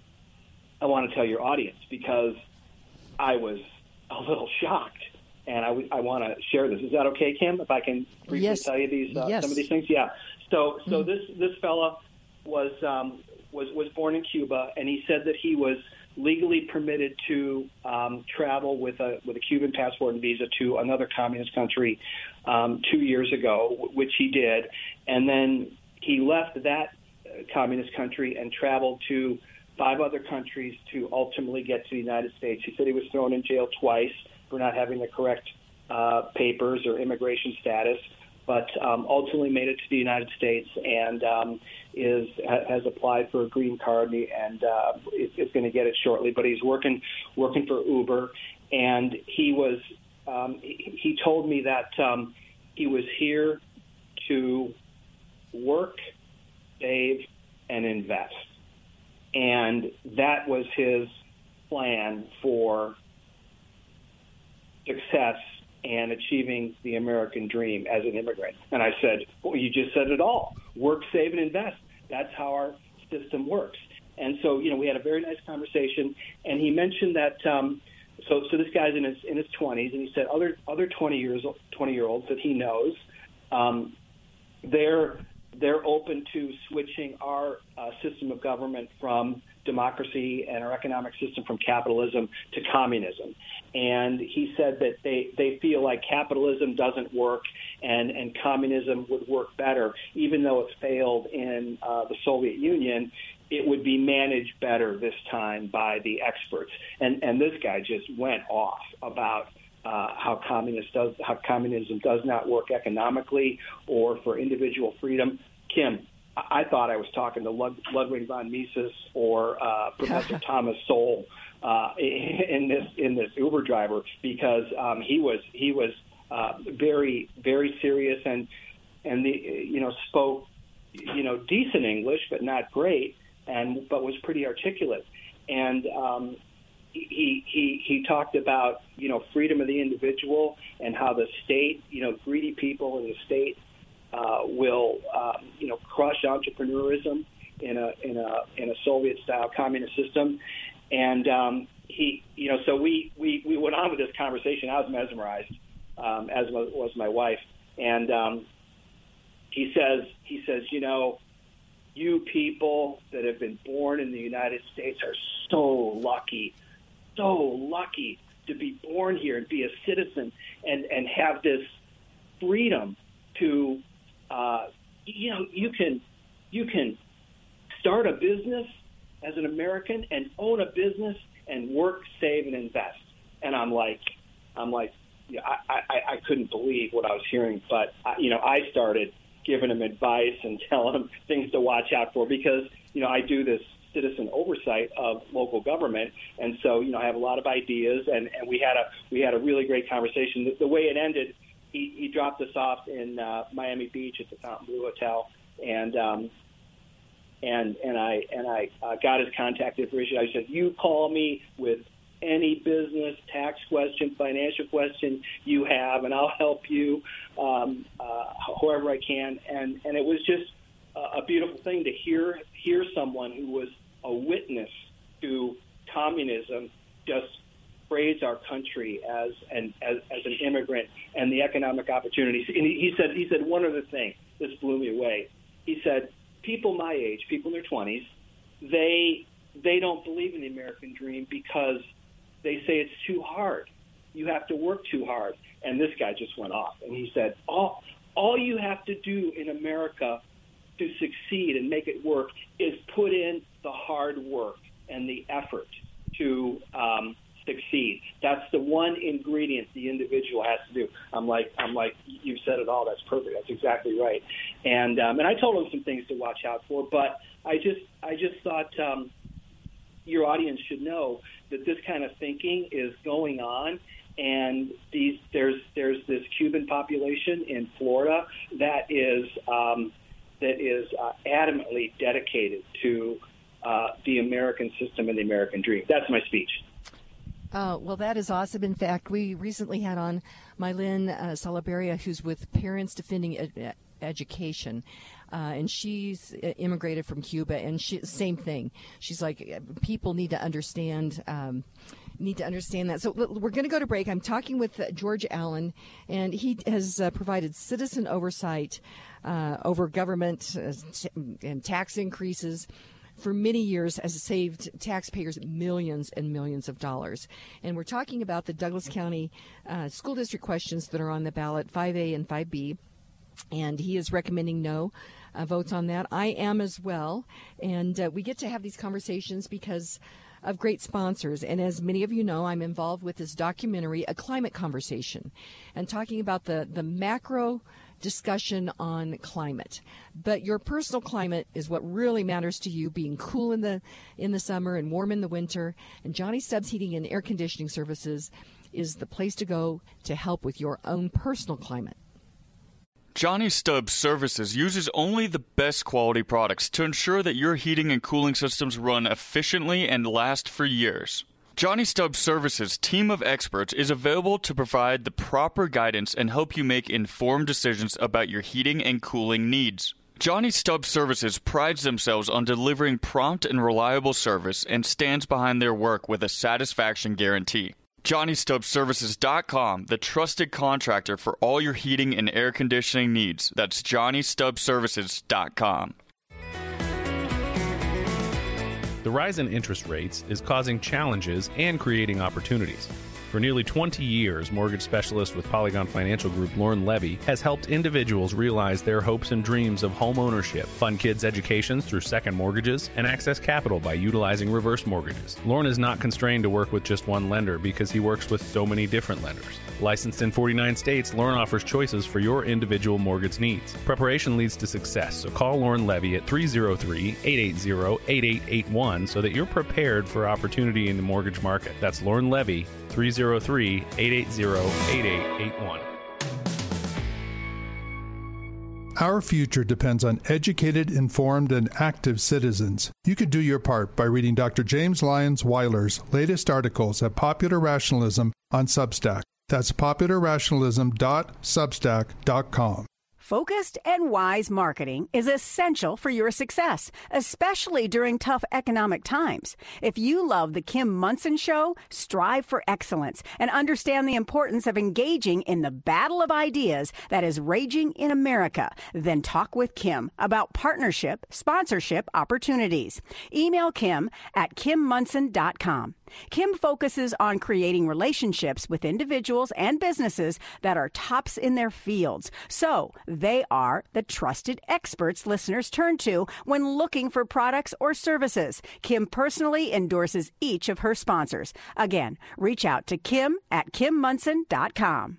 I want to tell your audience because I was a little shocked, and I, w- I want to share this. Is that okay, Kim, if I can briefly yes. tell you these uh, yes. some of these things? Yeah. So so mm. this this fella was um, was was born in Cuba, and he said that he was legally permitted to um, travel with a with a Cuban passport and visa to another communist country um, two years ago, which he did, and then he left that communist country and traveled to five other countries to ultimately get to the United States. He said he was thrown in jail twice for not having the correct uh, papers or immigration status, but um, ultimately made it to the United States and um, is ha- has applied for a green card and uh, is, is going to get it shortly. But he's working working for Uber, and he was um, he, he told me that um, he was here to work, save, and invest. And that was his plan for success and achieving the American dream as an immigrant. And I said, well, you just said it all. Work, save, and invest. That's how our system works. And so, you know, we had a very nice conversation, and he mentioned that um, so so this guy's in his in his twenties, and he said other other twenty years twenty year olds that he knows, um, they're they're open to switching our uh, system of government from democracy and our economic system from capitalism to communism. And he said that they, they feel like capitalism doesn't work and, and communism would work better. Even though it failed in uh, the Soviet Union, it would be managed better this time by the experts. And, and this guy just went off about Uh, how communist does how communism does not work economically or for individual freedom. Kim, I, I thought I was talking to Lud- Ludwig von Mises or uh, Professor Thomas Sowell uh, in this in this Uber driver because um, he was he was uh, very very serious and and the you know spoke you know decent English but not great and but was pretty articulate and. Um, He, he he talked about, you know, freedom of the individual and how the state, you know, greedy people in the state uh, will, um, you know, crush entrepreneurism in a in a in a Soviet-style communist system. And um, he, you know, so we, we, we went on with this conversation. I was mesmerized, um, as was, was my wife. And um, he says he says, you know, you people that have been born in the United States are so lucky. So lucky to be born here and be a citizen and, and have this freedom to, uh, you know, you can you can start a business as an American and own a business and work, save, and invest. And I'm like, I'm like, yeah, I, I, I couldn't believe what I was hearing. But, I, you know, I started giving him advice and telling him things to watch out for because, you know, I do this citizen oversight of local government. And so, you know, I have a lot of ideas. And, and we had a we had a really great conversation. The, the way it ended, he, he dropped us off in uh, Miami Beach at the Fontainebleau Hotel. And um, and and I and I uh, got his contact information. I said, you call me with any business, tax question, financial question you have, and I'll help you um, uh, however I can. And, and it was just a, a beautiful thing to hear hear someone who was a witness to communism just praise our country as an as, as an immigrant and the economic opportunities. And he, he said he said one other thing. This blew me away. He said, people my age, people in their twenties, they they don't believe in the American dream because they say it's too hard. You have to work too hard. And this guy just went off. And he said, all, all you have to do in America to succeed and make it work is put in the hard work and the effort to um, succeed. That's the one ingredient the individual has to do. I'm like, I'm like, you've said it all. That's perfect. That's exactly right. And um, and I told him some things to watch out for. But I just, I just thought um, your audience should know that this kind of thinking is going on, and these there's there's this Cuban population in Florida that is um, that is uh, adamantly dedicated to uh, the American system and the American dream. That's my speech. Uh, well, that is awesome. In fact, we recently had on Mylene uh, Salaberria, who's with Parents Defending Ed- Education. Uh, and she's immigrated from Cuba, and she, same thing. She's like, people need to understand, um, need to understand that. So we're going to go to break. I'm talking with uh, George Allen, and he has uh, provided citizen oversight uh, over government uh, t- and tax increases for many years, has saved taxpayers millions and millions of dollars. And we're talking about the Douglas County uh, school district questions that are on the ballot, five A and five B. And he is recommending no uh, votes on that. I am as well. And uh, we get to have these conversations because of great sponsors. And as many of you know, I'm involved with this documentary, A Climate Conversation, and talking about the, the macro discussion on climate. But your personal climate is what really matters to you, being cool in the in the summer and warm in the winter. And Johnny Stubbs Heating and Air Conditioning Services is the place to go to help with your own personal climate. Johnny Stubbs Services uses only the best quality products to ensure that your heating and cooling systems run efficiently and last for years. Johnny Stubbs Services' team of experts is available to provide the proper guidance and help you make informed decisions about your heating and cooling needs. Johnny Stubbs Services prides themselves on delivering prompt and reliable service and stands behind their work with a satisfaction guarantee. Johnny Stubbs Services dot com, the trusted contractor for all your heating and air conditioning needs. That's Johnny Stubbs Services dot com. The rise in interest rates is causing challenges and creating opportunities. For nearly twenty years, mortgage specialist with Polygon Financial Group, Lauren Levy, has helped individuals realize their hopes and dreams of home ownership, fund kids' educations through second mortgages, and access capital by utilizing reverse mortgages. Lauren is not constrained to work with just one lender because he works with so many different lenders. Licensed in forty-nine states, Lauren offers choices for your individual mortgage needs. Preparation leads to success, so call Lauren Levy at three oh three, eight eight zero, eight eight eight one so that you're prepared for opportunity in the mortgage market. That's Lauren Levy, three oh three, eight eight zero, eight eight eight one. Our future depends on educated, informed, and active citizens. You could do your part by reading Doctor James Lyons Weiler's latest articles at Popular Rationalism on Substack. That's popular rationalism dot substack dot com. Focused and wise marketing is essential for your success, especially during tough economic times. If you love The Kim Monson Show, strive for excellence and understand the importance of engaging in the battle of ideas that is raging in America, then talk with Kim about partnership, sponsorship opportunities. Email Kim at kim monson dot com. Kim focuses on creating relationships with individuals and businesses that are tops in their fields. So they are the trusted experts listeners turn to when looking for products or services. Kim personally endorses each of her sponsors. Again, reach out to Kim at kim monson dot com.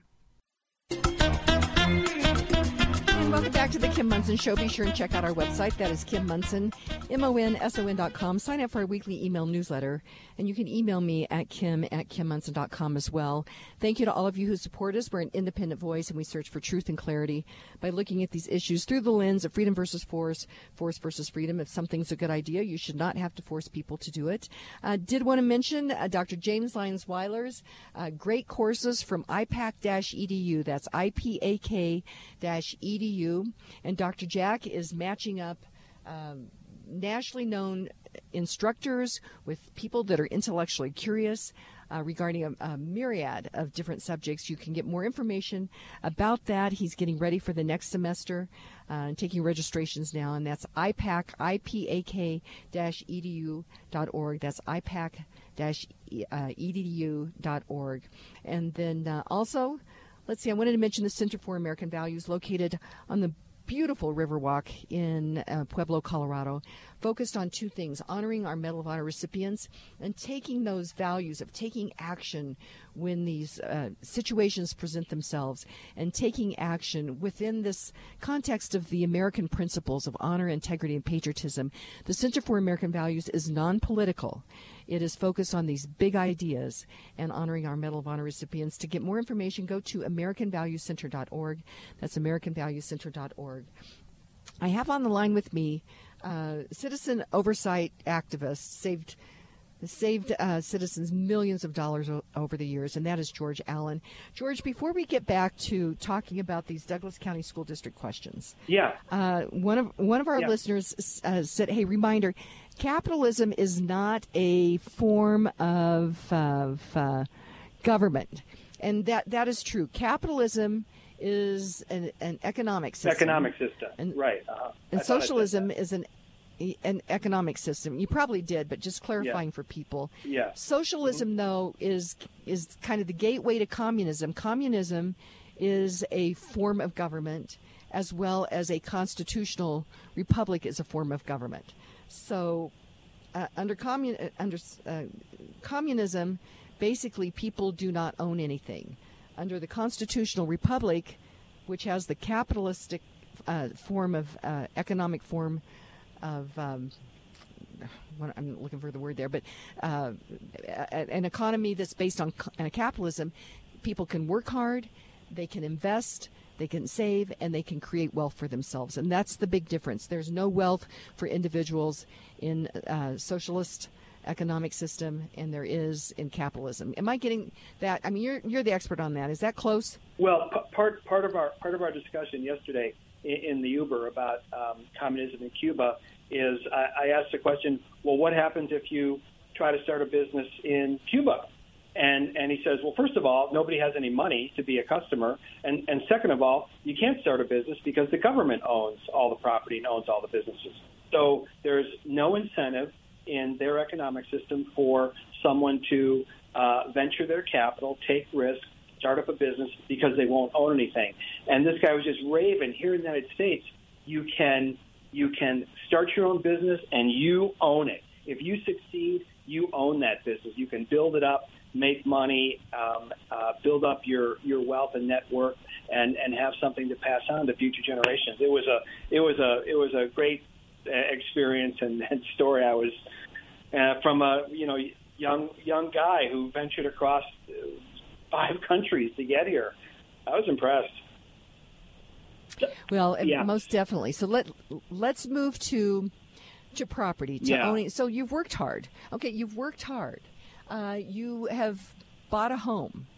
Welcome back to the Kim Monson Show. Be sure and check out our website. That is Kim Monson, M O N S O N dot com. Sign up for our weekly email newsletter, and you can email me at kim at kim monson dot com as well. Thank you to all of you who support us. We're an independent voice, and we search for truth and clarity by looking at these issues through the lens of freedom versus force, force versus freedom. If something's a good idea, you should not have to force people to do it. Uh, did want to mention uh, Doctor James Lyons Weiler's uh, great courses from I PAC E D U. That's I P A K E D U. And Doctor Jack is matching up um, nationally known instructors with people that are intellectually curious uh, regarding a, a myriad of different subjects. You can get more information about that. He's getting ready for the next semester uh, and taking registrations now, and that's I PAC, I P A K E D U dot org. That's I PAC E D U dot org. And then uh, also, let's see, I wanted to mention the Center for American Values, located on the beautiful Riverwalk in uh, Pueblo, Colorado, focused on two things: honoring our Medal of Honor recipients and taking those values of taking action when these uh, situations present themselves, and taking action within this context of the American principles of honor, integrity, and patriotism. The Center for American Values is non-political. It is focused on these big ideas and honoring our Medal of Honor recipients. To get more information, go to american value center dot org. That's american value center dot org. I have on the line with me uh, citizen oversight activist, saved saved uh, citizens millions of dollars o- over the years, and that is George Allen. George, before we get back to talking about these Douglas County School District questions, yeah, uh, one of one of our yeah. listeners uh, said, "Hey, reminder: capitalism is not a form of, of uh, government," and that that is true. Capitalism is an, an economic system. Economic system, and, right? Uh-huh. And socialism is an an economic system. You probably did, but just clarifying yeah. for people. Yeah. Socialism, mm-hmm. though, is is kind of the gateway to communism. Communism is a form of government, as well as a constitutional republic is a form of government. So, uh, under commun under uh, communism, basically people do not own anything. Under the constitutional republic, which has the capitalistic uh, form of uh, economic form of, um, I'm looking for the word there, but uh, an economy that's based on capitalism, people can work hard, they can invest, they can save, and they can create wealth for themselves. And that's the big difference. There's no wealth for individuals in uh, socialist economic system, and there is in capitalism. Am I getting that? I mean, you're you're the expert on that. Is that close? Well, p- part part of our part of our discussion yesterday in, in the Uber about um, communism in Cuba is I, I asked the question, well, what happens if you try to start a business in Cuba? And and he says, well, first of all, nobody has any money to be a customer, and and second of all, you can't start a business because the government owns all the property and owns all the businesses. So there's no incentive in their economic system for someone to uh, venture their capital, take risks, start up a business because they won't own anything. And this guy was just raving. Here in the United States, you can you can start your own business and you own it. If you succeed, you own that business. You can build it up, make money, um, uh, build up your, your wealth and net worth, and, and have something to pass on to future generations. It was a it was a it was a great experience and, and story. I was uh, from a you know young young guy who ventured across five countries to get here. I was impressed. Well, yeah. most definitely. So let let's move to to property, to yeah. owning. So you've worked hard. Okay, you've worked hard. Uh, you have bought a home.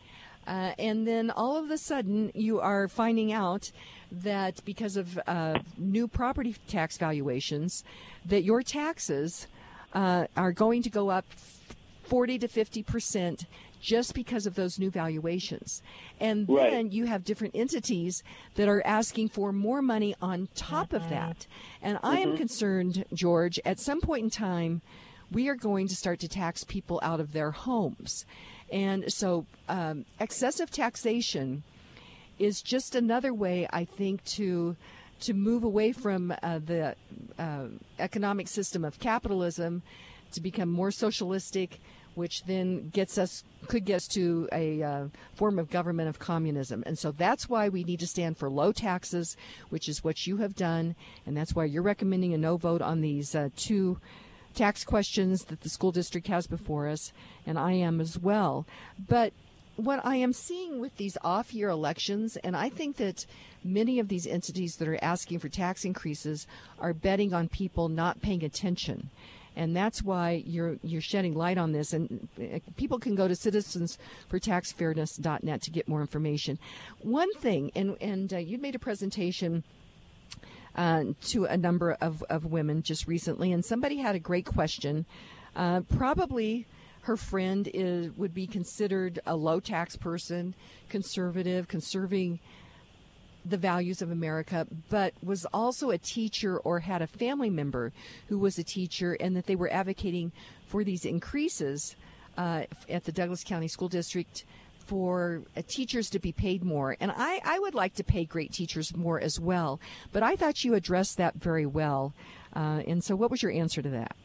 Uh, and then all of a sudden, you are finding out that because of uh, new property tax valuations, that your taxes uh, are going to go up forty to fifty percent just because of those new valuations. And then right. you have different entities that are asking for more money on top of that. And I am mm-hmm. concerned, George, at some point in time, we are going to start to tax people out of their homes. And so um, excessive taxation is just another way, I think, to to move away from uh, the uh, economic system of capitalism to become more socialistic, which then gets us could get us to a uh, form of government of communism. And so that's why we need to stand for low taxes, which is what you have done, and that's why you're recommending a no vote on these uh, two tax questions that the school district has before us, and I am as well. But what I am seeing with these off-year elections, and I think that many of these entities that are asking for tax increases are betting on people not paying attention. And that's why you're you're shedding light on this. And people can go to citizens for tax fairness dot net to get more information. One thing, and, and uh, you made a presentation uh, to a number of, of women just recently, and somebody had a great question. Uh, probably her friend is would be considered a low-tax person, conservative, conserving the values of America, but was also a teacher or had a family member who was a teacher, and that they were advocating for these increases uh, at the Douglas County School District for uh, teachers to be paid more. And I, I would like to pay great teachers more as well, but I thought you addressed that very well. Uh, and so what was your answer to that?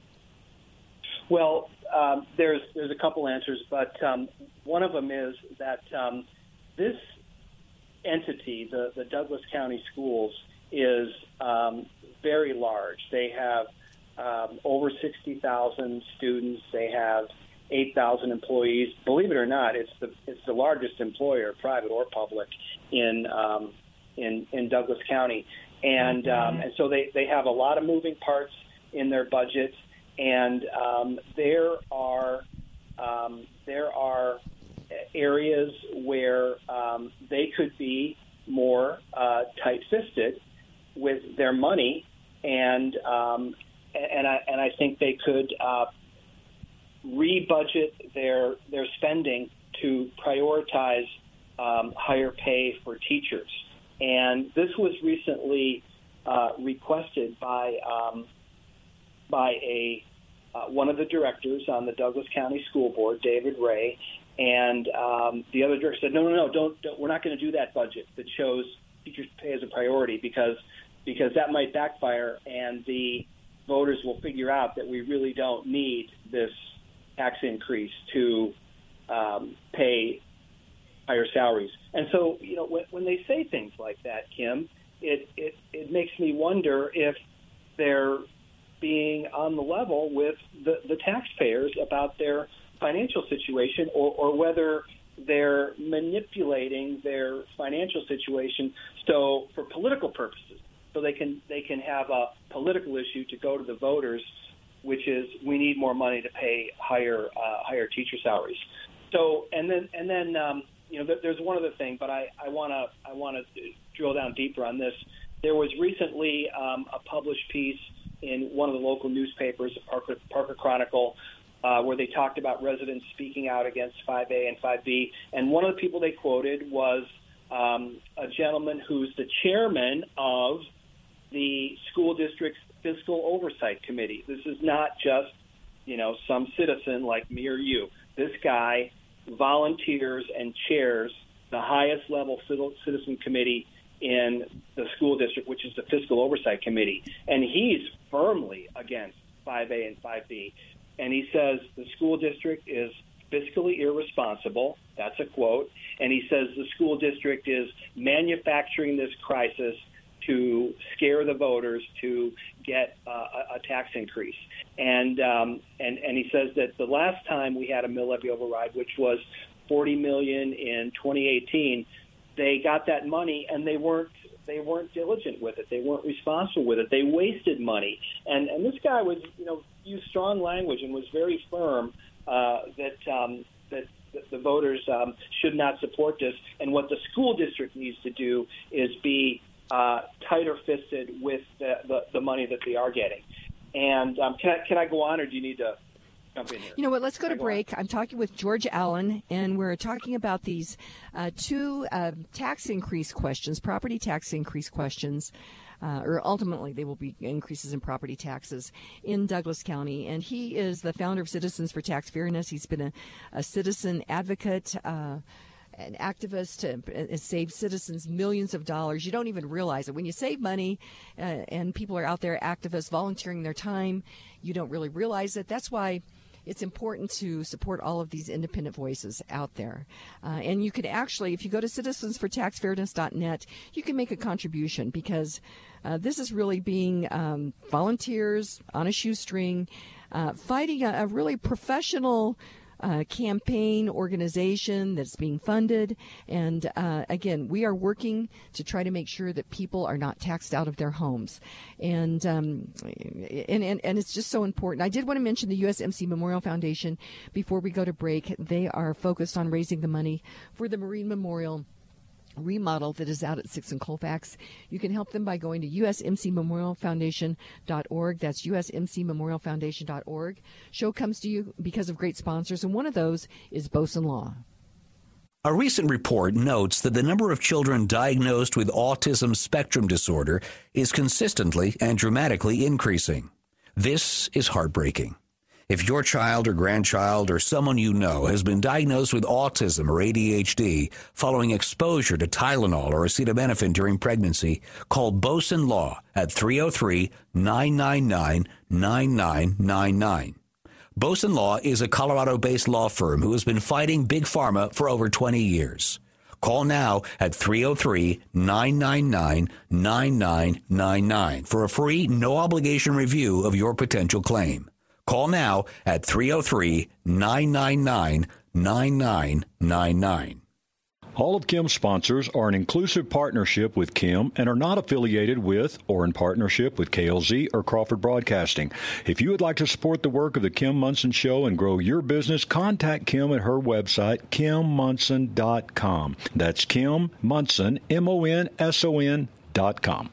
Well, um, there's there's a couple answers, but um, one of them is that um, this entity, the, the Douglas County Schools, is um, very large. They have um, over sixty thousand students. They have eight thousand employees. Believe it or not, it's the it's the largest employer, private or public, in um, in in Douglas County, and um, and so they, they have a lot of moving parts in their budget, and um, there are um, there are. areas where um, they could be more uh, tight-fisted with their money, and um, and I and I think they could uh, re-budget their their spending to prioritize um, higher pay for teachers. And this was recently uh, requested by um, by a uh, one of the directors on the Douglas County School Board, David Ray. And um, the other director said, no, no, no, don't, don't we're not going to do that budget that shows teachers' pay as a priority because because that might backfire, and the voters will figure out that we really don't need this tax increase to um, pay higher salaries. And so, you know, when, when they say things like that, Kim, it, it, it makes me wonder if they're being on the level with the, the taxpayers about their financial situation, or, or whether they're manipulating their financial situation so for political purposes, so they can they can have a political issue to go to the voters, which is we need more money to pay higher uh, higher teacher salaries. So and then and then um, you know there's one other thing, but I I want to I want to drill down deeper on this. There was recently um, a published piece in one of the local newspapers, the Parker, Parker Chronicle, Uh, where they talked about residents speaking out against five A and five B. And one of the people they quoted was um, a gentleman who's the chairman of the school district's fiscal oversight committee. This is not just, you know, some citizen like me or you. This guy volunteers and chairs the highest level citizen committee in the school district, which is the fiscal oversight committee. And he's firmly against five A and five B. And he says the school district is fiscally irresponsible. That's a quote. And he says the school district is manufacturing this crisis to scare the voters to get uh, a tax increase. And, um, and and he says that the last time we had a mill levy override, which was forty million dollars in twenty eighteen, they got that money and they weren't they weren't diligent with it. They weren't responsible with it. They wasted money. And and this guy was, you know, used strong language and was very firm uh, that um, that the, the voters um, should not support this. And what the school district needs to do is be uh, tighter-fisted with the, the, the money that they are getting. And um, can I, can I go on, or do you need to jump in here? You know what? Let's go to break. I'm talking with George Allen, and we're talking about these uh, two uh, tax increase questions, property tax increase questions. Uh, or ultimately, they will be increases in property taxes in Douglas County. And he is the founder of Citizens for Tax Fairness. He's been a, a citizen advocate, uh, an activist, uh, saved citizens millions of dollars. You don't even realize it. When you save money uh, and people are out there, activists, volunteering their time, you don't really realize it. That's why it's important to support all of these independent voices out there. Uh, and you can actually, if you go to citizens for tax fairness dot net, you can make a contribution, because uh, this is really being um, volunteers on a shoestring, uh, fighting a, a really professional Uh, campaign organization that's being funded. And uh, again, we are working to try to make sure that people are not taxed out of their homes. And, um, and, and, and it's just so important. I did want to mention the U S M C Memorial Foundation before we go to break. They are focused on raising the money for the Marine Memorial remodel that is out at sixth and Colfax. You can help them by going to U S M C Memorial Foundation dot org. That's U S M C Memorial Foundation dot org. Show comes to you because of great sponsors, and one of those is Boson Law. A recent report notes that the number of children diagnosed with autism spectrum disorder is consistently and dramatically increasing. This is heartbreaking. If your child or grandchild or someone you know has been diagnosed with autism or A D H D following exposure to Tylenol or acetaminophen during pregnancy, call Boson Law at three oh three, nine nine nine, nine nine nine nine. Boson Law is a Colorado-based law firm who has been fighting Big Pharma for over twenty years. Call now at three oh three, nine nine nine, nine nine nine nine for a free, no-obligation review of your potential claim. Call now at three oh three, nine nine nine, nine nine nine nine. All of Kim's sponsors are an inclusive partnership with Kim and are not affiliated with or in partnership with K L Z or Crawford Broadcasting. If you would like to support the work of the Kim Monson Show and grow your business, contact Kim at her website, kim monson dot com. That's Kim Monson, M O N S O N dot com.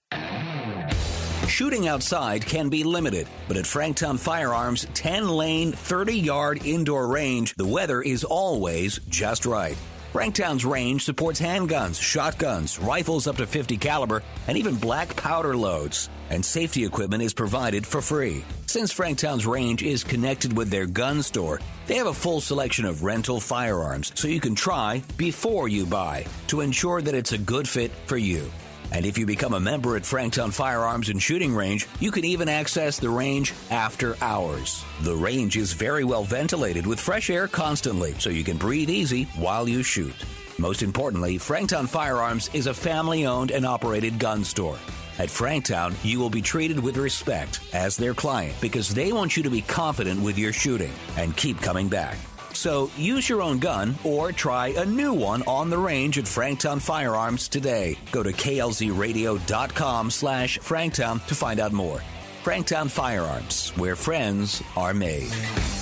Shooting outside can be limited, but at Franktown Firearms' ten-lane, thirty-yard indoor range, the weather is always just right. Franktown's range supports handguns, shotguns, rifles up to fifty caliber, and even black powder loads. And safety equipment is provided for free. Since Franktown's range is connected with their gun store, they have a full selection of rental firearms so you can try before you buy to ensure that it's a good fit for you. And if you become a member at Franktown Firearms and Shooting Range, you can even access the range after hours. The range is very well ventilated with fresh air constantly, so you can breathe easy while you shoot. Most importantly, Franktown Firearms is a family-owned and operated gun store. At Franktown, you will be treated with respect as their client because they want you to be confident with your shooting and keep coming back. So use your own gun or try a new one on the range at Franktown Firearms today. Go to K L Z radio dot com slash Franktown to find out more. Franktown Firearms, where friends are made.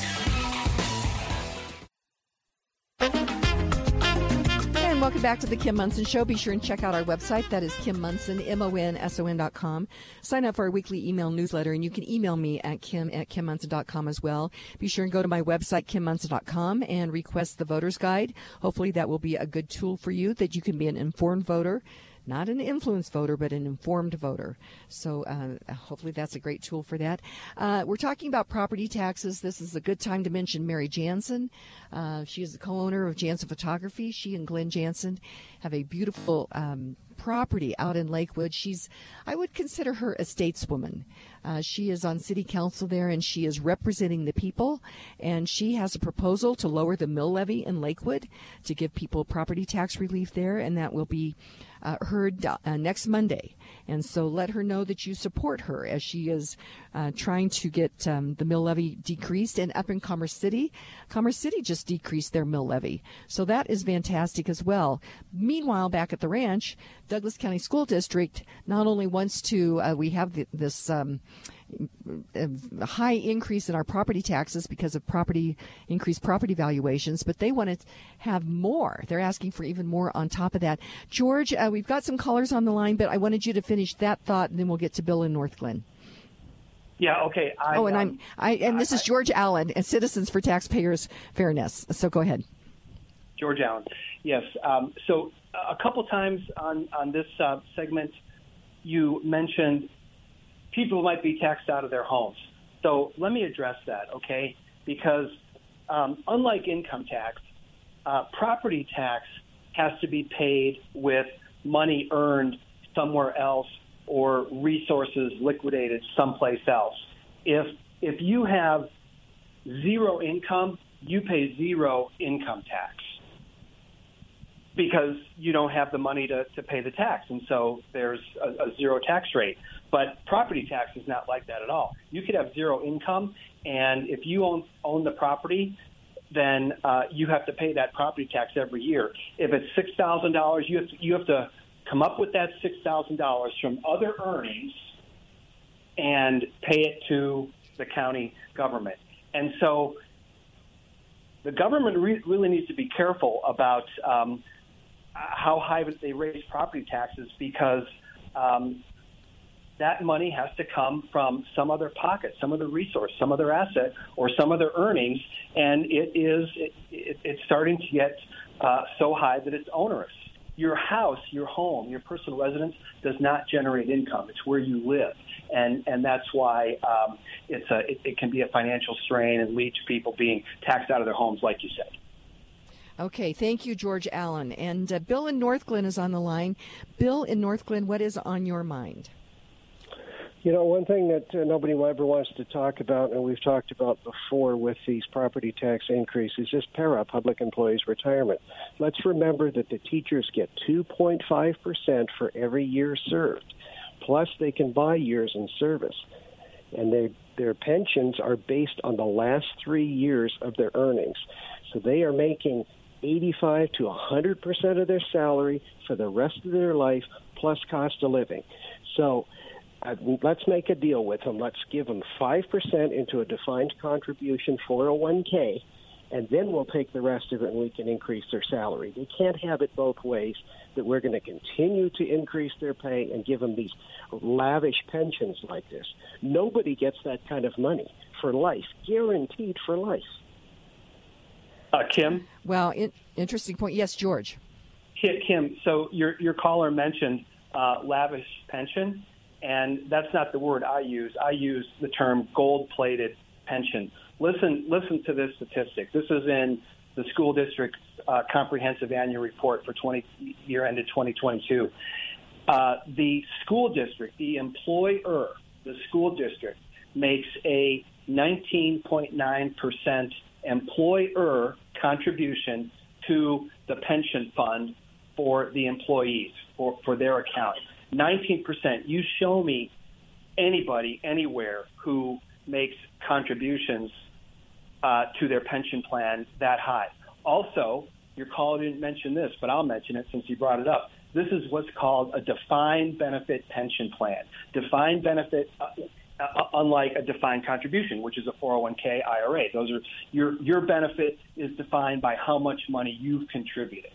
And welcome back to the Kim Monson Show. Be sure and check out our website. That is Kim Monson, M O N S O N dot com. Sign up for our weekly email newsletter, and you can email me at kim at kim monson dot com as well. Be sure and go to my website, kim monson dot com, and request the voter's guide. Hopefully that will be a good tool for you, that you can be an informed voter. Not an influenced voter, but an informed voter. So uh, hopefully that's a great tool for that. Uh, we're talking about property taxes. This is a good time to mention Mary Jansen. Uh, she is the co-owner of Jansen Photography. She and Glenn Jansen have a beautiful um, property out in Lakewood. She's, I would consider her a stateswoman. Uh, she is on city council there, and she is representing the people. And she has a proposal to lower the mill levy in Lakewood to give people property tax relief there, and that will be Uh, heard uh, next Monday. And so let her know that you support her as she is uh, trying to get um, the mill levy decreased. And up in Commerce City, Commerce City just decreased their mill levy. So that is fantastic as well. Meanwhile, back at the ranch, Douglas County School District not only wants to, uh, we have the, this um, a high increase in our property taxes because of property increased property valuations, but they want to have more. They're asking for even more on top of that. George, uh, we've got some callers on the line, but I wanted you to finish that thought, and then we'll get to Bill in North Glen. Yeah, okay. I, oh, and um, I'm I and this I, is George Allen, and Citizens for Taxpayers Fairness. So go ahead. George Allen. Yes. Um, so a couple times on on this uh, segment, you mentioned people might be taxed out of their homes. So let me address that, okay? Because um, unlike income tax, uh, property tax has to be paid with money earned somewhere else or resources liquidated someplace else. If if you have zero income, you pay zero income tax because you don't have the money to, to pay the tax, and so there's a, a zero tax rate. But property tax is not like that at all. You could have zero income, and if you own own the property, then uh, you have to pay that property tax every year. If it's six thousand dollars, you have to, you have to come up with that six thousand dollars from other earnings and pay it to the county government. And so the government re- really needs to be careful about um, how high they raise property taxes, because um, that money has to come from some other pocket, some other resource, some other asset, or some other earnings, and it is it, it, it's starting to get uh, so high that it's onerous. Your house, your home, your personal residence does not generate income. It's where you live, and and that's why um, it's a it, it can be a financial strain and lead to people being taxed out of their homes, like you said. Okay, thank you, George Allen. And uh, Bill in North Glen is on the line. Bill in North Glen, what is on your mind? You know, one thing that uh, nobody ever wants to talk about, and we've talked about before with these property tax increases, is para, public employees' retirement. Let's remember that the teachers get two point five percent for every year served, plus they can buy years in service. And they, their pensions are based on the last three years of their earnings. So they are making eighty-five to one hundred percent of their salary for the rest of their life, plus cost of living. So Uh, let's make a deal with them. Let's give them five percent into a defined contribution four oh one k, and then we'll take the rest of it and we can increase their salary. They can't have it both ways, that we're going to continue to increase their pay and give them these lavish pensions like this. Nobody gets that kind of money for life, guaranteed for life. Uh, Kim? Well, in, interesting point. Yes, George. Kim, so your, your caller mentioned uh, lavish pension. And that's not the word I use. I use the term gold-plated pension. Listen, listen to this statistic. This is in the school district's uh, comprehensive annual report for twenty year ended twenty twenty-two. Uh, the school district, the employer, the school district makes a nineteen point nine percent employer contribution to the pension fund for the employees, for, for their account. nineteen percent. You show me anybody, anywhere, who makes contributions uh, to their pension plan that high. Also, your caller didn't mention this, but I'll mention it since you brought it up. This is what's called a defined benefit pension plan. Defined benefit, uh, uh, unlike a defined contribution, which is a four oh one k I R A. Those are your your benefit is defined by how much money you've contributed.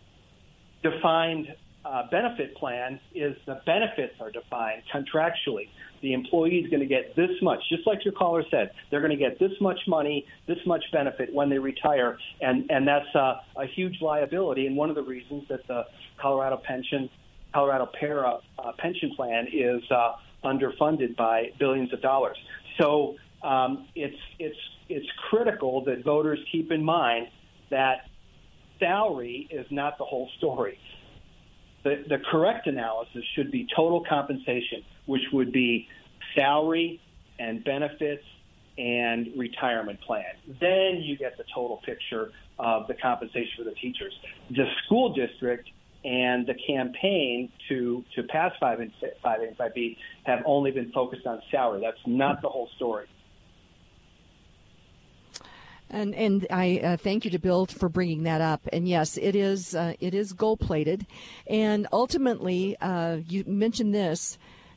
Defined Uh, benefit plan is the benefits are defined contractually. The employee is going to get this much, just like your caller said. They're going to get this much money, this much benefit when they retire, and and that's uh, a huge liability. And one of the reasons that the Colorado pension, Colorado para uh, pension plan is uh, underfunded by billions of dollars. So um, it's it's it's critical that voters keep in mind that salary is not the whole story. The, the correct analysis should be total compensation, which would be salary and benefits and retirement plan. Then you get the total picture of the compensation for the teachers. The school district and the campaign to, to pass five eighty-five B have only been focused on salary. That's not the whole story. And and I uh, thank you to Bill for bringing that up. And yes, it is uh, it is gold plated, and ultimately uh, you mentioned this.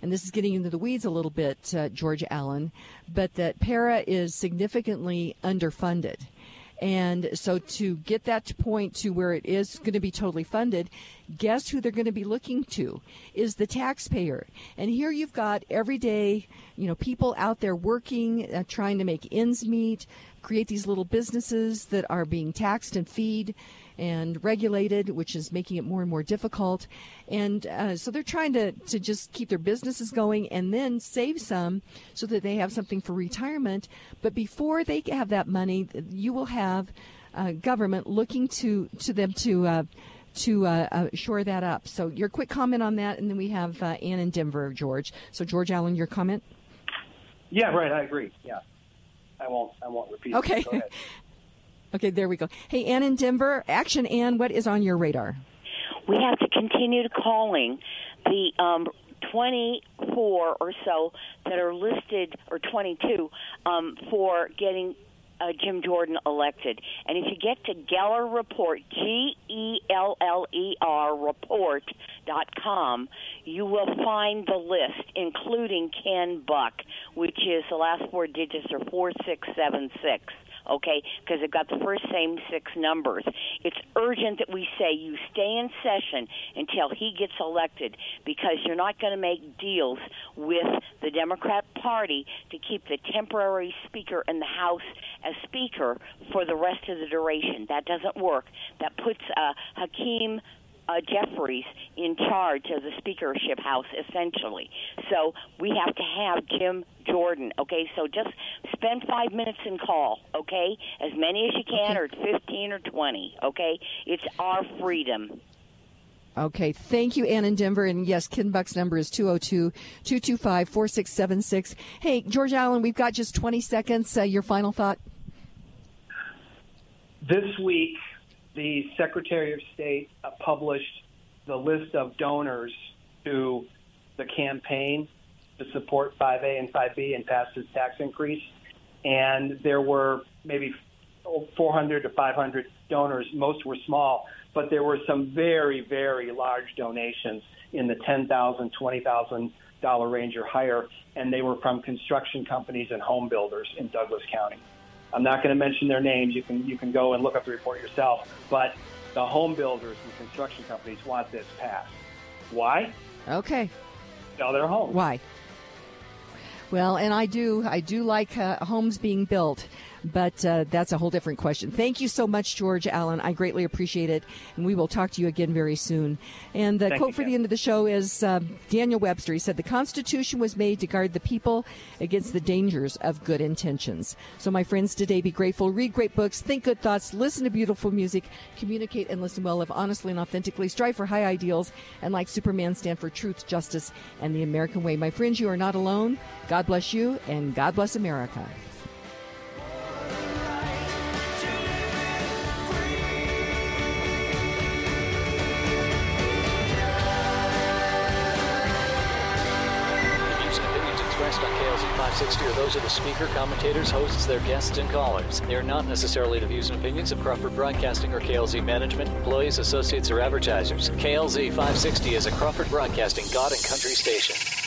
and this is getting into the weeds a little bit, uh, George Allen, but that para is significantly underfunded. And so to get that to point to where it is going to be totally funded, guess who they're going to be looking to is the taxpayer. And here you've got everyday, you know, people out there working, uh, trying to make ends meet, create these little businesses that are being taxed and feed and regulated, which is making it more and more difficult. And uh, so they're trying to, to just keep their businesses going and then save some so that they have something for retirement. But before they have that money, you will have uh, government looking to, to them to uh, to uh, uh, shore that up. So your quick comment on that, and then we have uh, Ann in Denver, George. So George Allen, your comment? Yeah, right. I agree. Yeah, I won't. I won't repeat. Okay. It. Go ahead. Okay, there we go. Hey, Ann in Denver. Action, Ann, what is on your radar? We have to continue calling the um, twenty-four or so that are listed, or twenty-two, um, for getting uh, Jim Jordan elected. And if you get to Geller Report, G E L L E R report dot com, you will find the list, including Ken Buck, which is the last four digits are four six seven six. Okay, because they've got the first same six numbers. It's urgent that we say you stay in session until he gets elected, because you're not going to make deals with the Democrat Party to keep the temporary speaker in the House as speaker for the rest of the duration. That doesn't work. That puts uh, Hakeem Uh, Jeffries in charge of the speakership house, essentially. So we have to have Jim Jordan, okay? So just spend five minutes and call, okay? As many as you can, okay. Or fifteen or twenty, okay? It's our freedom. Okay, thank you, Ann in Denver. And yes, Ken Buck's number is two oh two, two two five, four six seven six. Hey, George Allen, we've got just twenty seconds. Uh, your final thought? This week, the Secretary of State uh, published the list of donors to the campaign to support five A and five B and pass this tax increase. And there were maybe four hundred to five hundred donors. Most were small, but there were some very, very large donations in the ten thousand dollars, twenty thousand dollars range or higher, and they were from construction companies and home builders in Douglas County. I'm not going to mention their names. You can you can go and look up the report yourself. But the home builders and construction companies want this passed. Why? Okay. Sell their homes. Why? Well, and I do I do like uh, homes being built, but uh, that's a whole different question. Thank you so much, George Allen. I greatly appreciate it, and we will talk to you again very soon. And the Thank quote you, for Ken. the end of the show is uh, Daniel Webster. He said, "The Constitution was made to guard the people against the dangers of good intentions." So, my friends, today be grateful, read great books, think good thoughts, listen to beautiful music, communicate and listen well, live honestly and authentically, strive for high ideals, and like Superman, stand for truth, justice, and the American way. My friends, you are not alone. God bless you, and God bless America. five sixty are those of the speaker, commentators, hosts, their guests, and callers. They are not necessarily the views and opinions of Crawford Broadcasting or K L Z management, employees, associates, or advertisers. K L Z five sixty is a Crawford Broadcasting God and Country station.